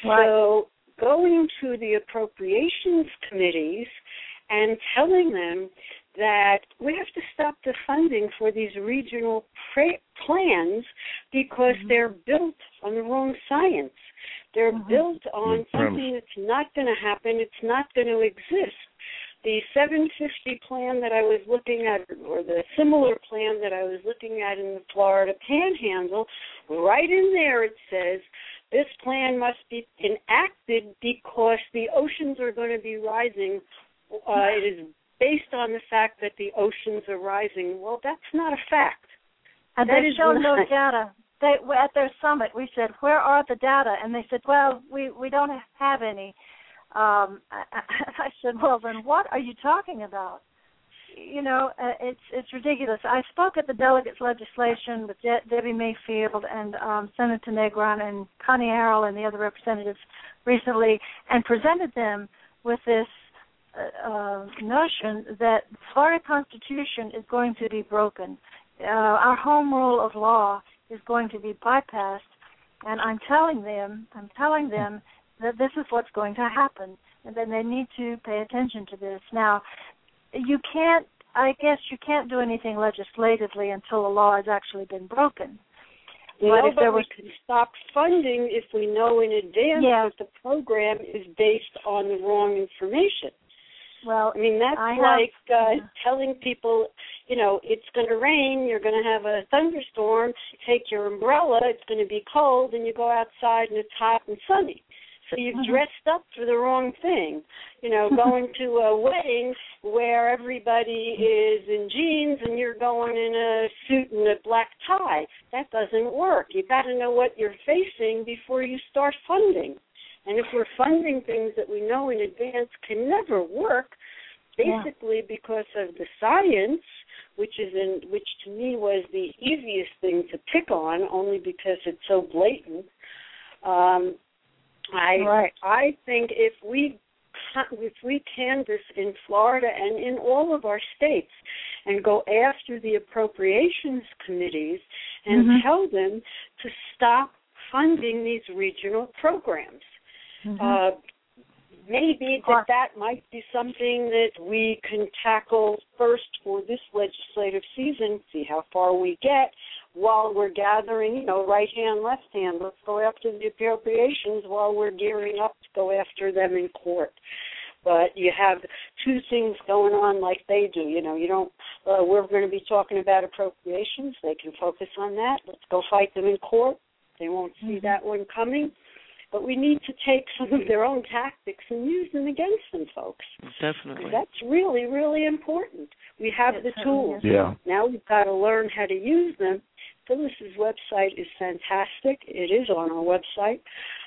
Right. So going to the appropriations committees and telling them that we have to stop the funding for these regional plans because they're built on the wrong science. They're built on something that's not going to happen. It's not going to exist. The 750 plan that I was looking at, or the similar plan that I was looking at in the Florida Panhandle, right in there it says, this plan must be enacted because the oceans are going to be rising. It is based on the fact that the oceans are rising. Well, that's not a fact. And they showed no data. At their summit, we said, where are the data? And they said, well, we don't have any. I said, well, then what are you talking about? You know, it's ridiculous. I spoke at the delegates legislation with Debbie Mayfield and Senator Negron and Connie Harrell and the other representatives recently, and presented them with this notion that the Florida Constitution is going to be broken. Our home rule of law is going to be bypassed, and I'm telling them that this is what's going to happen, and then they need to pay attention to this. Now, I guess you can't do anything legislatively until the law has actually been broken. But if we can stop funding if we know in advance that the program is based on the wrong information. Well, I mean, that's telling people, you know, it's going to rain, you're going to have a thunderstorm, take your umbrella, it's going to be cold, and you go outside and it's hot and sunny. So you've dressed up for the wrong thing. You know, going to a wedding where everybody is in jeans and you're going in a suit and a black tie. That doesn't work. You've got to know what you're facing before you start funding. And if we're funding things that we know in advance can never work, basically because of the science, which to me was the easiest thing to pick on, only because it's so blatant. I think if we canvass in Florida and in all of our states and go after the appropriations committees and tell them to stop funding these regional programs. Maybe that might be something that we can tackle first for this legislative season, see how far we get while we're gathering, you know, right hand, left hand. Let's go after the appropriations while we're gearing up to go after them in court. But you have two things going on like they do. You know, you don't. We're going to be talking about appropriations. They can focus on that. Let's go fight them in court. They won't see that one coming. But we need to take some of their own tactics and use them against them, folks. Definitely. That's really, really important. We have the tools. Yeah. Now we've got to learn how to use them. Phyllis's website is fantastic. It is on our website.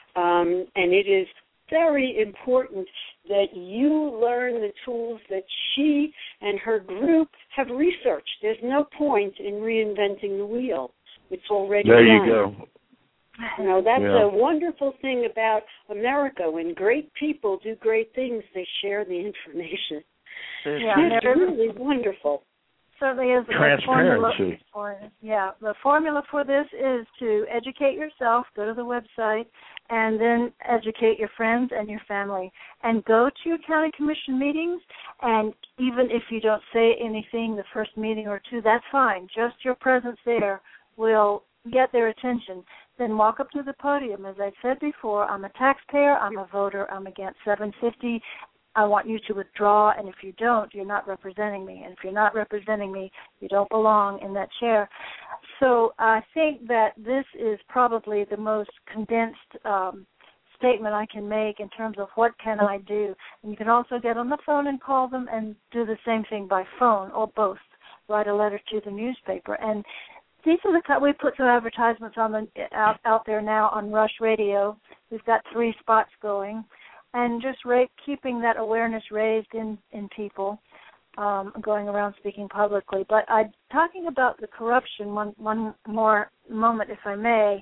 And it is very important that you learn the tools that she and her group have researched. There's no point in reinventing the wheel. It's already there done. You go. You know, that's a wonderful thing about America. When great people do great things, they share the information. It's really wonderful. Certainly is. Transparency. The formula for this is to educate yourself, go to the website, and then educate your friends and your family. And go to your county commission meetings, and even if you don't say anything the first meeting or two, that's fine. Just your presence there will get their attention. Then walk up to the podium. As I said before, I'm a taxpayer, I'm a voter, I'm against 750. I want you to withdraw, and if you don't, you're not representing me. And if you're not representing me, you don't belong in that chair. So I think that this is probably the most condensed statement I can make in terms of what can I do. And you can also get on the phone and call them and do the same thing by phone, or both. Write a letter to the newspaper. And these are we put some advertisements on out there now on Rush Radio. We've got 3 spots going, and just keeping that awareness raised in people, going around speaking publicly. But talking about the corruption, one more moment, if I may.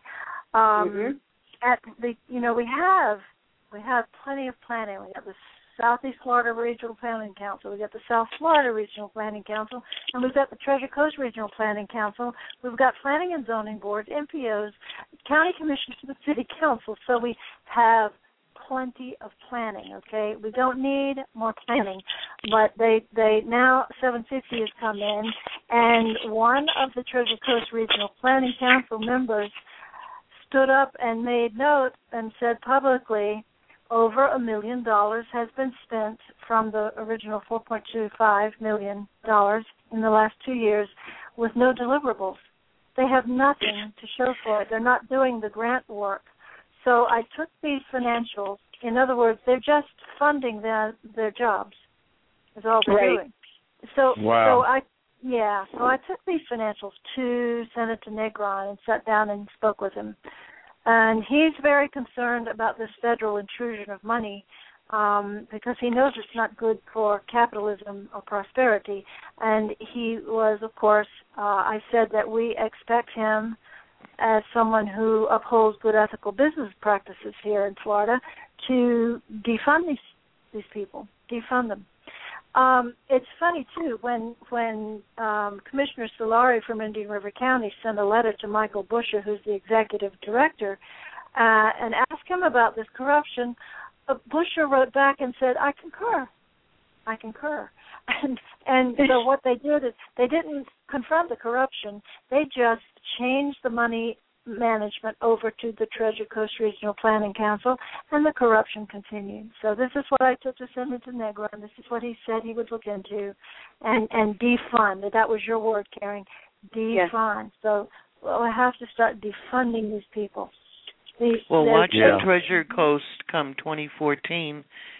At the we have plenty of planning. We have the Southeast Florida Regional Planning Council. We've got the South Florida Regional Planning Council, and we've got the Treasure Coast Regional Planning Council. We've got planning and zoning boards, MPOs, county commissions, to the city council. So we have plenty of planning, okay? We don't need more planning. But they now 750 has come in, and one of the Treasure Coast Regional Planning Council members stood up and made note and said publicly over $1 million has been spent from the original $4.25 million in the last 2 years with no deliverables. They have nothing to show for it. They're not doing the grant work. So I took these financials. In other words, they're just funding their jobs. Is all they're doing. So I took these financials to Senator Negron and sat down and spoke with him. And he's very concerned about this federal intrusion of money because he knows it's not good for capitalism or prosperity. And he was, of course, I said that we expect him as someone who upholds good ethical business practices here in Florida to defund these people, defund them. It's funny, too, when Commissioner Solari from Indian River County sent a letter to Michael Busher, who's the executive director, and asked him about this corruption, Busher wrote back and said, I concur. And so what they did is they didn't confront the corruption. They just changed the money management over to the Treasure Coast Regional Planning Council, and the corruption continued. So this is what I took to Senator Negron, and this is what he said he would look into, and defund. That was your word, Karen, defund. Yes. So I have to start defunding these people. Watch Treasure Coast come 2014.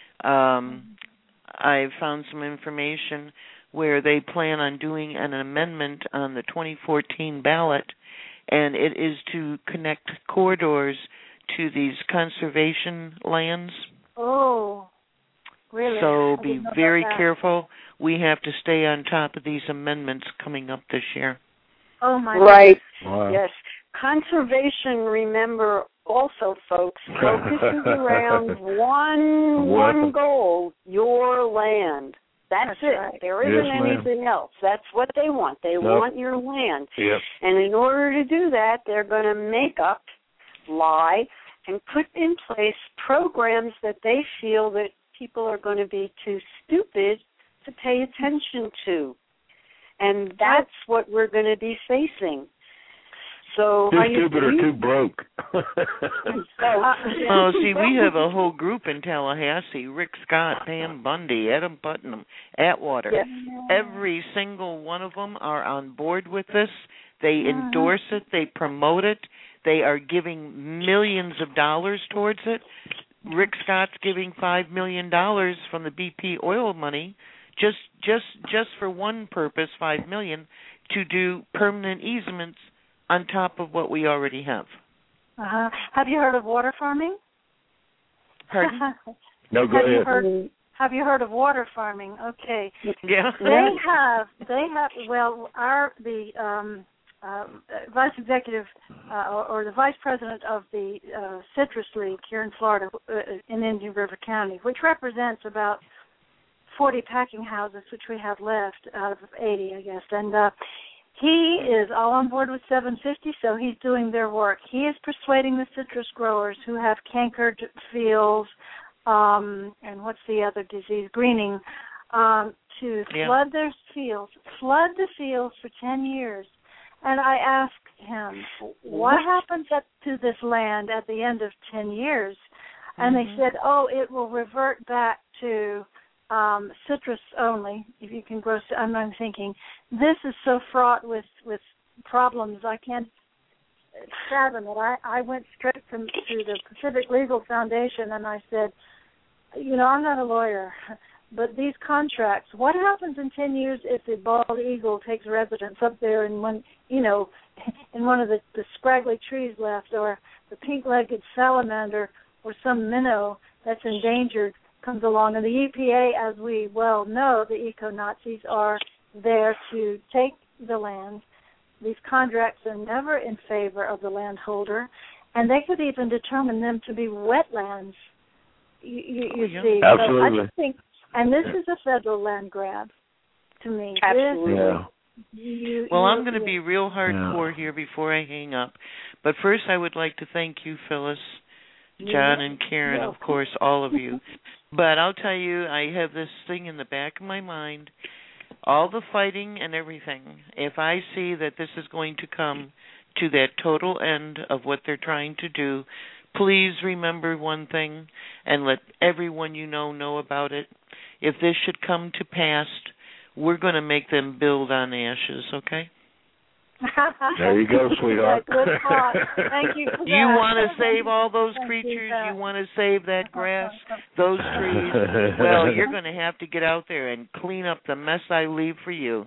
I found some information where they plan on doing an amendment on the 2014 ballot, and it is to connect corridors to these conservation lands. Oh, really? So be very careful. We have to stay on top of these amendments coming up this year. Oh, my Right. Wow. Yes. Conservation, remember, also, folks, focuses around one goal, your land. That's it. Right. There isn't anything else. That's what they want. They want your land. Yep. And in order to do that, they're going to make up, lie, and put in place programs that they feel that people are going to be too stupid to pay attention to. And that's what we're going to be facing. So too stupid or too broke. See, we have a whole group in Tallahassee: Rick Scott, Pam Bundy, Adam Putnam, Atwater. Yes. Every single one of them are on board with this. They endorse it. They promote it. They are giving millions of dollars towards it. Rick Scott's giving $5 million from the BP oil money, just for one purpose, $5 million, to do permanent easements on top of what we already have. Have you heard of water farming? Pardon? No, go ahead. Have you heard of water farming? Okay. Yeah. They have. Well, the vice executive or the vice president of the Citrus League here in Florida, in Indian River County, which represents about 40 packing houses, which we have left out of 80, I guess, and. He is all on board with 750, so he's doing their work. He is persuading the citrus growers who have cankered fields, and what's the other disease, greening, to flood their fields, flood the fields for 10 years. And I asked him, what happens to this land at the end of 10 years? And they said, it will revert back to citrus only, if you can grow. I'm thinking, this is so fraught with problems, I can't fathom it. I went straight to the Pacific Legal Foundation and I said, I'm not a lawyer, but these contracts, what happens in 10 years if the bald eagle takes residence up there in one, in one of the scraggly trees left, or the pink-legged salamander or some minnow that's endangered comes along, and the EPA, as we well know, the eco-Nazis are there to take the land. These contracts are never in favor of the landholder, and they could even determine them to be wetlands. You see, absolutely. So I just think, and this is a federal land grab to me. Absolutely. I'm going to be real hardcore here before I hang up, but first I would like to thank you, Phyllis, John and Karen, of course, all of you. But I'll tell you, I have this thing in the back of my mind, all the fighting and everything. If I see that this is going to come to that total end of what they're trying to do, please remember one thing and let everyone you know about it. If this should come to pass, we're going to make them build on ashes, okay? There you go, sweetheart. Good thought. Thank you for that. You want to save all those creatures? You want to save that grass, those trees? Well, you're going to have to get out there and clean up the mess I leave for you.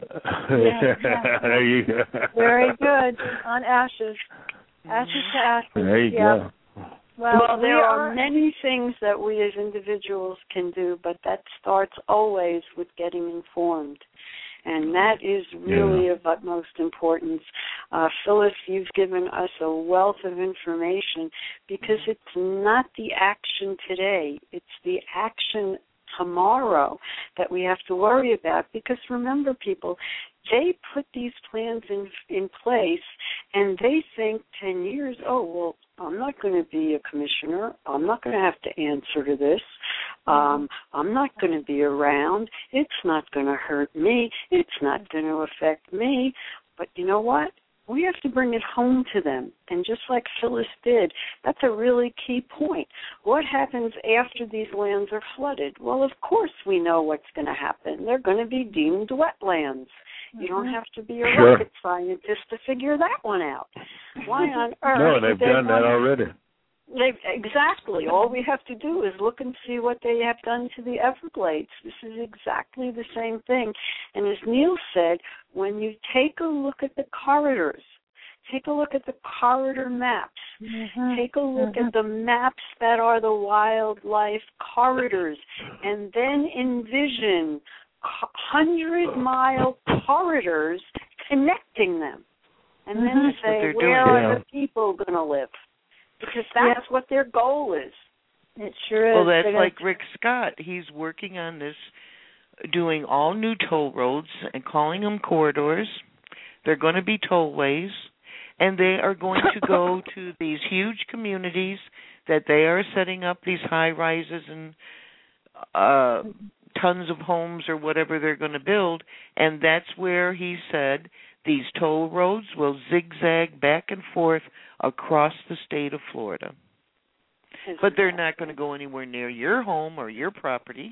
There you go. Very good. On ashes. Ashes to ashes. There you go. Well, there are many things that we as individuals can do, but that starts always with getting informed. And that is really of utmost importance. Phyllis, you've given us a wealth of information because it's not the action today. It's the action tomorrow that we have to worry about. Because remember, people, they put these plans in place and they think 10 years, oh, well, I'm not going to be a commissioner. I'm not going to have to answer to this. I'm not going to be around. It's not going to hurt me. It's not going to affect me. But you know what? We have to bring it home to them. And just like Phyllis did, that's a really key point. What happens after these lands are flooded? Well, of course we know what's going to happen. They're going to be deemed wetlands. You don't have to be a rocket scientist to figure that one out. Why on earth? No, they've done that already. Exactly. All we have to do is look and see what they have done to the Everglades. This is exactly the same thing. And as Neil said, when you take a look at the corridors, take a look at the corridor maps, take a look at the maps that are the wildlife corridors, and then envision 100-mile corridors connecting them. And then say, where are the people going to live? Because that's what their goal is. It sure is. Well, that's like Rick Scott. He's working on this, doing all new toll roads and calling them corridors. They're going to be tollways, and they are going to go to these huge communities that they are setting up, these high-rises and tons of homes or whatever they're going to build, and that's where he said these toll roads will zigzag back and forth across the state of Florida. But they're not going to go anywhere near your home or your property.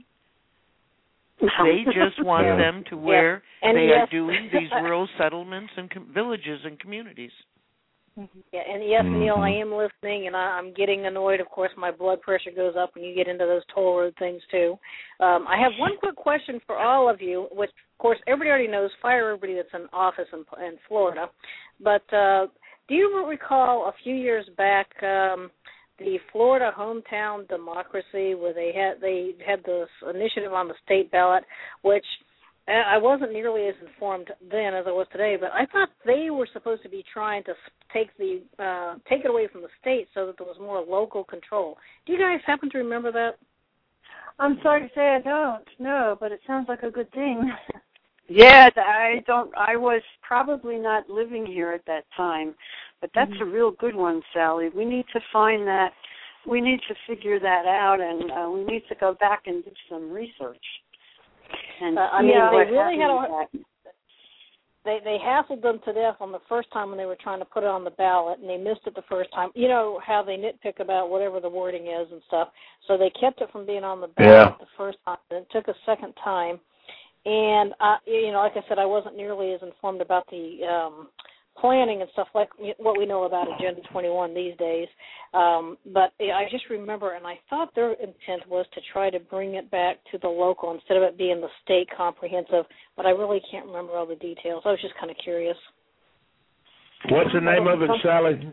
They just want them to where they are doing these rural settlements and villages and communities. Yeah, and yes, Neil, I am listening, and I'm getting annoyed. Of course, my blood pressure goes up when you get into those toll road things, too. I have one quick question for all of you, which, of course, everybody already knows, fire everybody that's in office in Florida. But do you recall a few years back the Florida Hometown Democracy, where they had this initiative on the state ballot, which I wasn't nearly as informed then as I was today, but I thought they were supposed to be trying to take it away from the state so that there was more local control. Do you guys happen to remember that? I'm sorry to say I don't. No, but it sounds like a good thing. Yeah, I don't. I was probably not living here at that time, but that's a real good one, Sally. We need to find that. We need to figure that out, and we need to go back and do some research. And I mean, they really had they hassled them to death on the first time when they were trying to put it on the ballot, and they missed it the first time. You know how they nitpick about whatever the wording is and stuff. So they kept it from being on the ballot the first time, and it took a second time. And like I said, I wasn't nearly as informed about the planning and stuff like what we know about Agenda 21 these days. But I just remember, and I thought their intent was to try to bring it back to the local instead of it being the state comprehensive, but I really can't remember all the details. I was just kind of curious. What's the name of it, Sally?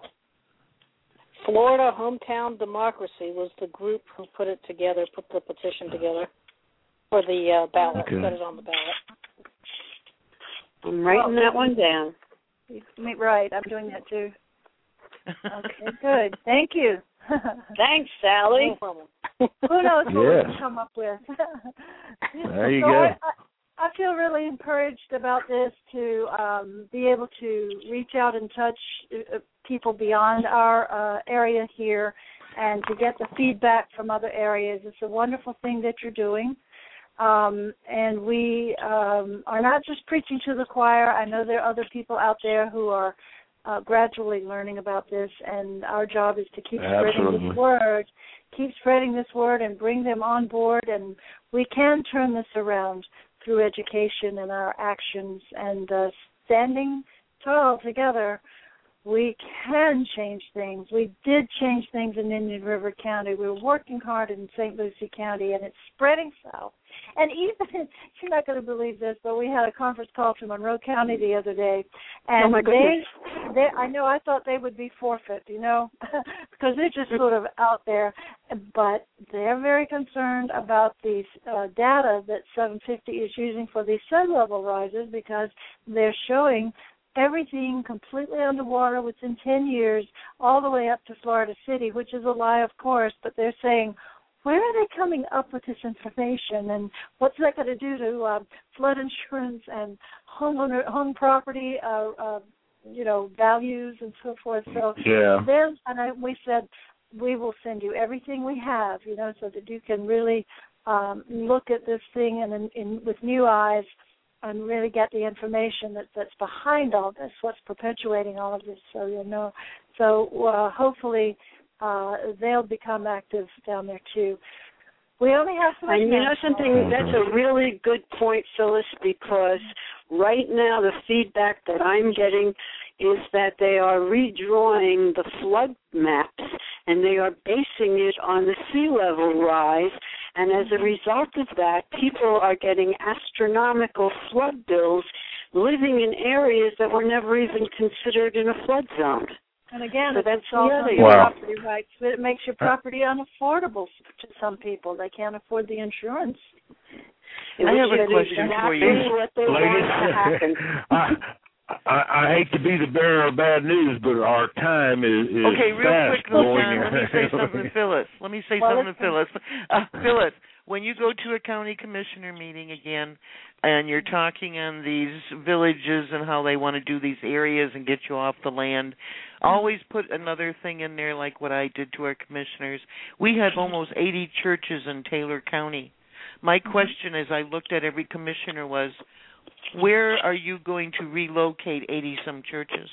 Florida Hometown Democracy was the group who put it together, put the petition together for the ballot, put it on the ballot. I'm writing that one down. Right, I'm doing that too. Okay, good. Thank you. Thanks, Sally. No problem. Who knows what we can come up with? There you go. I feel really encouraged about this to be able to reach out and touch people beyond our area here and to get the feedback from other areas. It's a wonderful thing that you're doing. And we are not just preaching to the choir. I know there are other people out there who are gradually learning about this, and our job is to keep spreading this word and bring them on board, and we can turn this around through education and our actions, and standing tall together, we can change things. We did change things in Indian River County. We were working hard in St. Lucie County, and it's spreading south. And even, you're not going to believe this, but we had a conference call to Monroe County the other day, and my goodness. I know, I thought they would be forfeit, because they're just sort of out there, but they're very concerned about these data that 750 is using for these sea level rises, because they're showing everything completely underwater within 10 years, all the way up to Florida City, which is a lie, of course, but they're saying, where are they coming up with this information, and what's that going to do to flood insurance and home property, values and so forth? So then, we said, we will send you everything we have, so that you can really look at this thing with new eyes and really get the information that's behind all this, what's perpetuating all of this, so you'll know. So hopefully they'll become active down there too. We only have so much. And you know something, that's a really good point, Phyllis, because right now the feedback that I'm getting is that they are redrawing the flood maps, and they are basing it on the sea level rise. And as a result of that, people are getting astronomical flood bills living in areas that were never even considered in a flood zone. And again, so that's also your property rights. But it makes your property unaffordable to some people. They can't afford the insurance. I have a question for you. Ladies, I hate to be the bearer of bad news, but our time is okay, real fast quick, going. Let me say something to Phyllis. Phyllis, when you go to a county commissioner meeting again and you're talking on these villages and how they want to do these areas and get you off the land, always put another thing in there like what I did to our commissioners. We had almost 80 churches in Taylor County. My question as I looked at every commissioner was, where are you going to relocate 80-some churches?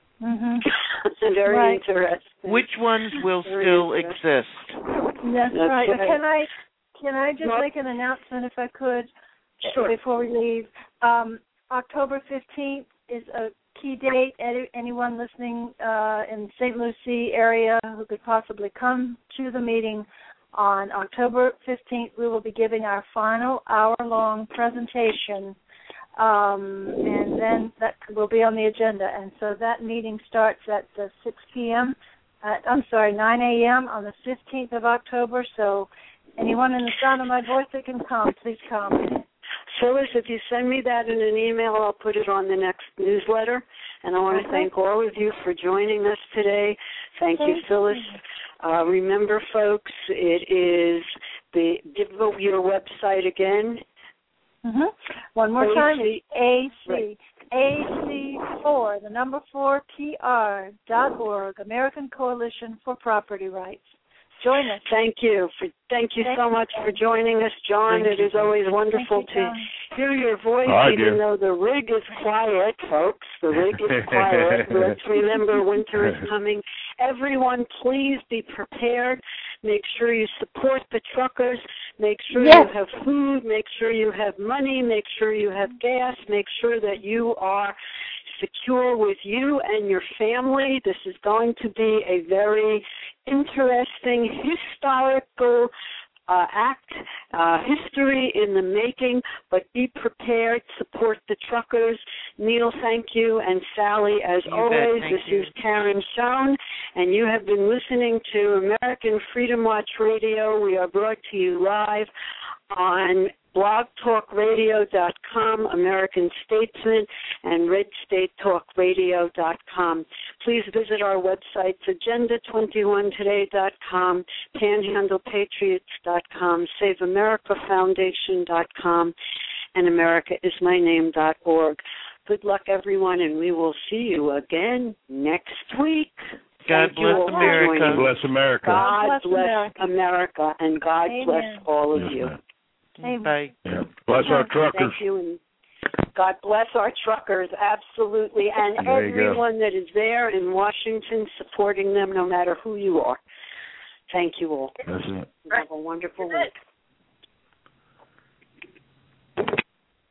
Very interesting. Which ones will still exist? That's right. Can I just make an announcement, if I could, before we leave? October 15th is a key date. Anyone listening in St. Lucie area who could possibly come to the meeting on October 15th, we will be giving our final hour-long presentation, and then that will be on the agenda. And so that meeting starts at 9 a.m. on the 15th of October. So anyone in the sound of my voice that can come, please come. Phyllis, if you send me that in an email, I'll put it on the next newsletter. And I want to thank all of you for joining us today. Thank you, Phyllis. Remember, folks, it is give your website again. One more time, AC4, the number 4TR.org, American Coalition for Property Rights. Join us. Thank you so much for joining us, John. It is always wonderful to hear your voice, even though the rig is quiet, folks. The rig is quiet. Let's remember winter is coming. Everyone, please be prepared. Make sure you support the truckers. Make sure you have food. Make sure you have money. Make sure you have gas. Make sure that you are secure with you and your family. This is going to be a very interesting, historical act, history in the making, but be prepared, support the truckers. Neil, thank you, and Sally, as always, this is Karen Schoen, and you have been listening to American Freedom Watch Radio. We are brought to you live on blogtalkradio.com, American Statesman, and redstatetalkradio.com. Please visit our websites, agenda21today.com, panhandlepatriots.com, saveamericafoundation.com, and americaismyname.org. Good luck, everyone, and we will see you again next week. God Thank you bless all for America. joining. Bless America. God bless America, and God Amen. bless all of Yes, you. ma'am. Amen. Bye. Yeah. Bless our truckers. Thank you, and God bless our truckers, absolutely, and There you go. everyone that is there in Washington supporting them, no matter who you are. Thank you all. That's it. Have a wonderful week.